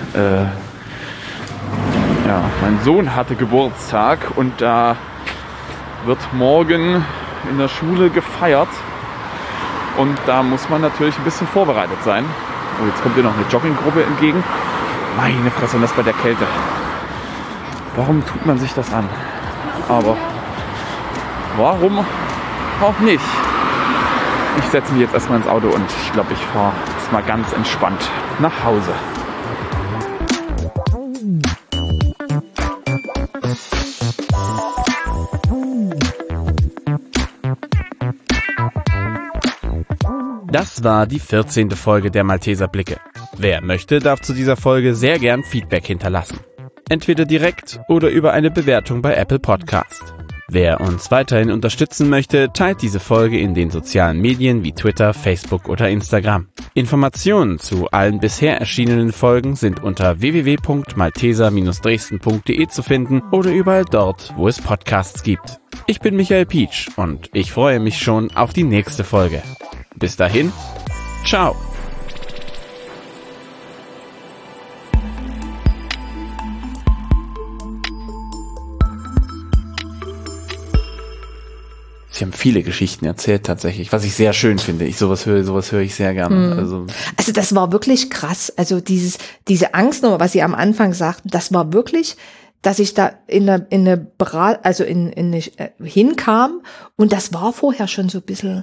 Ja, mein Sohn hatte Geburtstag und da wird morgen in der Schule gefeiert. Und da muss man natürlich ein bisschen vorbereitet sein. Oh, jetzt kommt hier noch eine Jogginggruppe entgegen. Meine Fresse, und das bei der Kälte. Warum tut man sich das an? Aber warum auch nicht? Ich setze mich jetzt erstmal ins Auto und ich glaube, ich fahre jetzt mal ganz entspannt nach Hause. Das war die 14. Folge der Malteser Blicke. Wer möchte, darf zu dieser Folge sehr gern Feedback hinterlassen. Entweder direkt oder über eine Bewertung bei Apple Podcast. Wer uns weiterhin unterstützen möchte, teilt diese Folge in den sozialen Medien wie Twitter, Facebook oder Instagram. Informationen zu allen bisher erschienenen Folgen sind unter www.malteser-dresden.de zu finden oder überall dort, wo es Podcasts gibt. Ich bin Michael Pietsch und ich freue mich schon auf die nächste Folge. Bis dahin, ciao! Sie haben viele Geschichten erzählt tatsächlich, was ich sehr schön finde. Sowas höre ich sehr gerne. Also das war wirklich krass. Also diese Angstnummer, was Sie am Anfang sagten, das war wirklich, dass ich da hinkam und das war vorher schon so ein bisschen,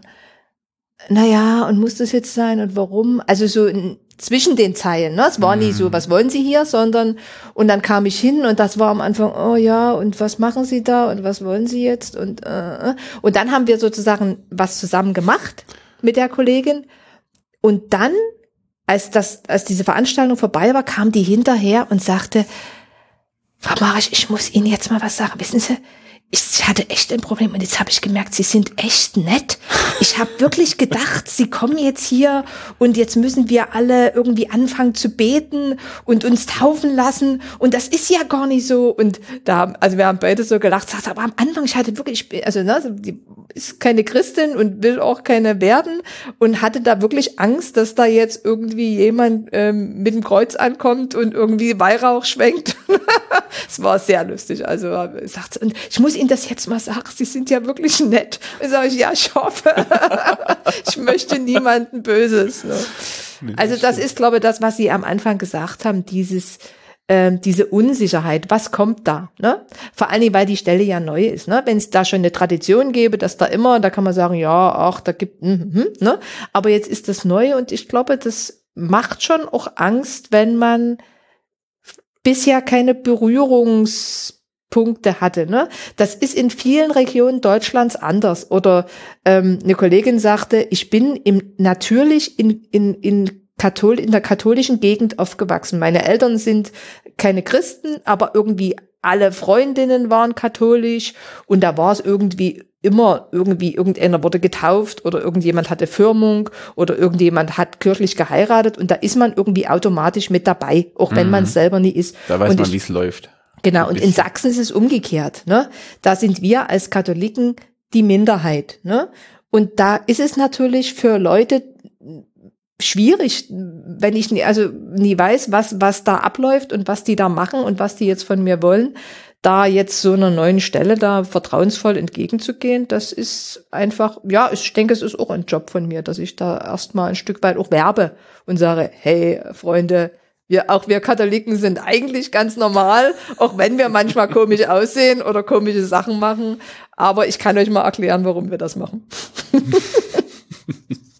naja, und muss das jetzt sein und warum? Also so zwischen den Zeilen, ne? Es war nie so, was wollen Sie hier, sondern, und dann kam ich hin und das war am Anfang, oh ja, und was machen Sie da und was wollen Sie jetzt und dann haben wir sozusagen was zusammen gemacht mit der Kollegin und dann, als diese Veranstaltung vorbei war, kam die hinterher und sagte, Frau Marisch, ich muss Ihnen jetzt mal was sagen, wissen Sie, ich hatte echt ein Problem und jetzt habe ich gemerkt, Sie sind echt nett. Ich habe wirklich gedacht, Sie kommen jetzt hier und jetzt müssen wir alle irgendwie anfangen zu beten und uns taufen lassen und das ist ja gar nicht so. Und wir haben beide so gelacht, aber am Anfang, ich hatte wirklich, die ist keine Christin und will auch keine werden und hatte da wirklich Angst, dass da jetzt irgendwie jemand mit dem Kreuz ankommt und irgendwie Weihrauch schwenkt. Es war sehr lustig. Also sagt, und ich muss Ihnen das jetzt mal sagen, Sie sind ja wirklich nett. Und sage ich, ja, ich hoffe. Ich möchte niemanden Böses. Ne? Also das ist, glaube ich, das, was Sie am Anfang gesagt haben, diese Unsicherheit, was kommt da? Ne? Vor allen Dingen, weil die Stelle ja neu ist. Ne? Wenn es da schon eine Tradition gäbe, dass da kann man sagen, ja, ach, da gibt, ne? Aber jetzt ist das neu und ich glaube, das macht schon auch Angst, wenn man bisher keine Berührungspunkte hatte. Ne? Das ist in vielen Regionen Deutschlands anders. Oder eine Kollegin sagte, ich bin natürlich in der katholischen Gegend aufgewachsen. Meine Eltern sind keine Christen, aber irgendwie alle Freundinnen waren katholisch und da war es irgendwie immer irgendeiner wurde getauft oder irgendjemand hatte Firmung oder irgendjemand hat kirchlich geheiratet und da ist man irgendwie automatisch mit dabei, auch wenn man es selber nie ist. Da weiß man, wie es läuft. Genau, und in Sachsen ist es umgekehrt. Ne? Da sind wir als Katholiken die Minderheit. Ne? Und da ist es natürlich für Leute schwierig, wenn ich nie weiß, was da abläuft und was die da machen und was die jetzt von mir wollen, da jetzt so einer neuen Stelle da vertrauensvoll entgegenzugehen, das ist einfach, ja, ich denke, es ist auch ein Job von mir, dass ich da erstmal ein Stück weit auch werbe und sage, hey, Freunde, wir Katholiken sind eigentlich ganz normal, auch wenn wir manchmal komisch aussehen oder komische Sachen machen, aber ich kann euch mal erklären, warum wir das machen.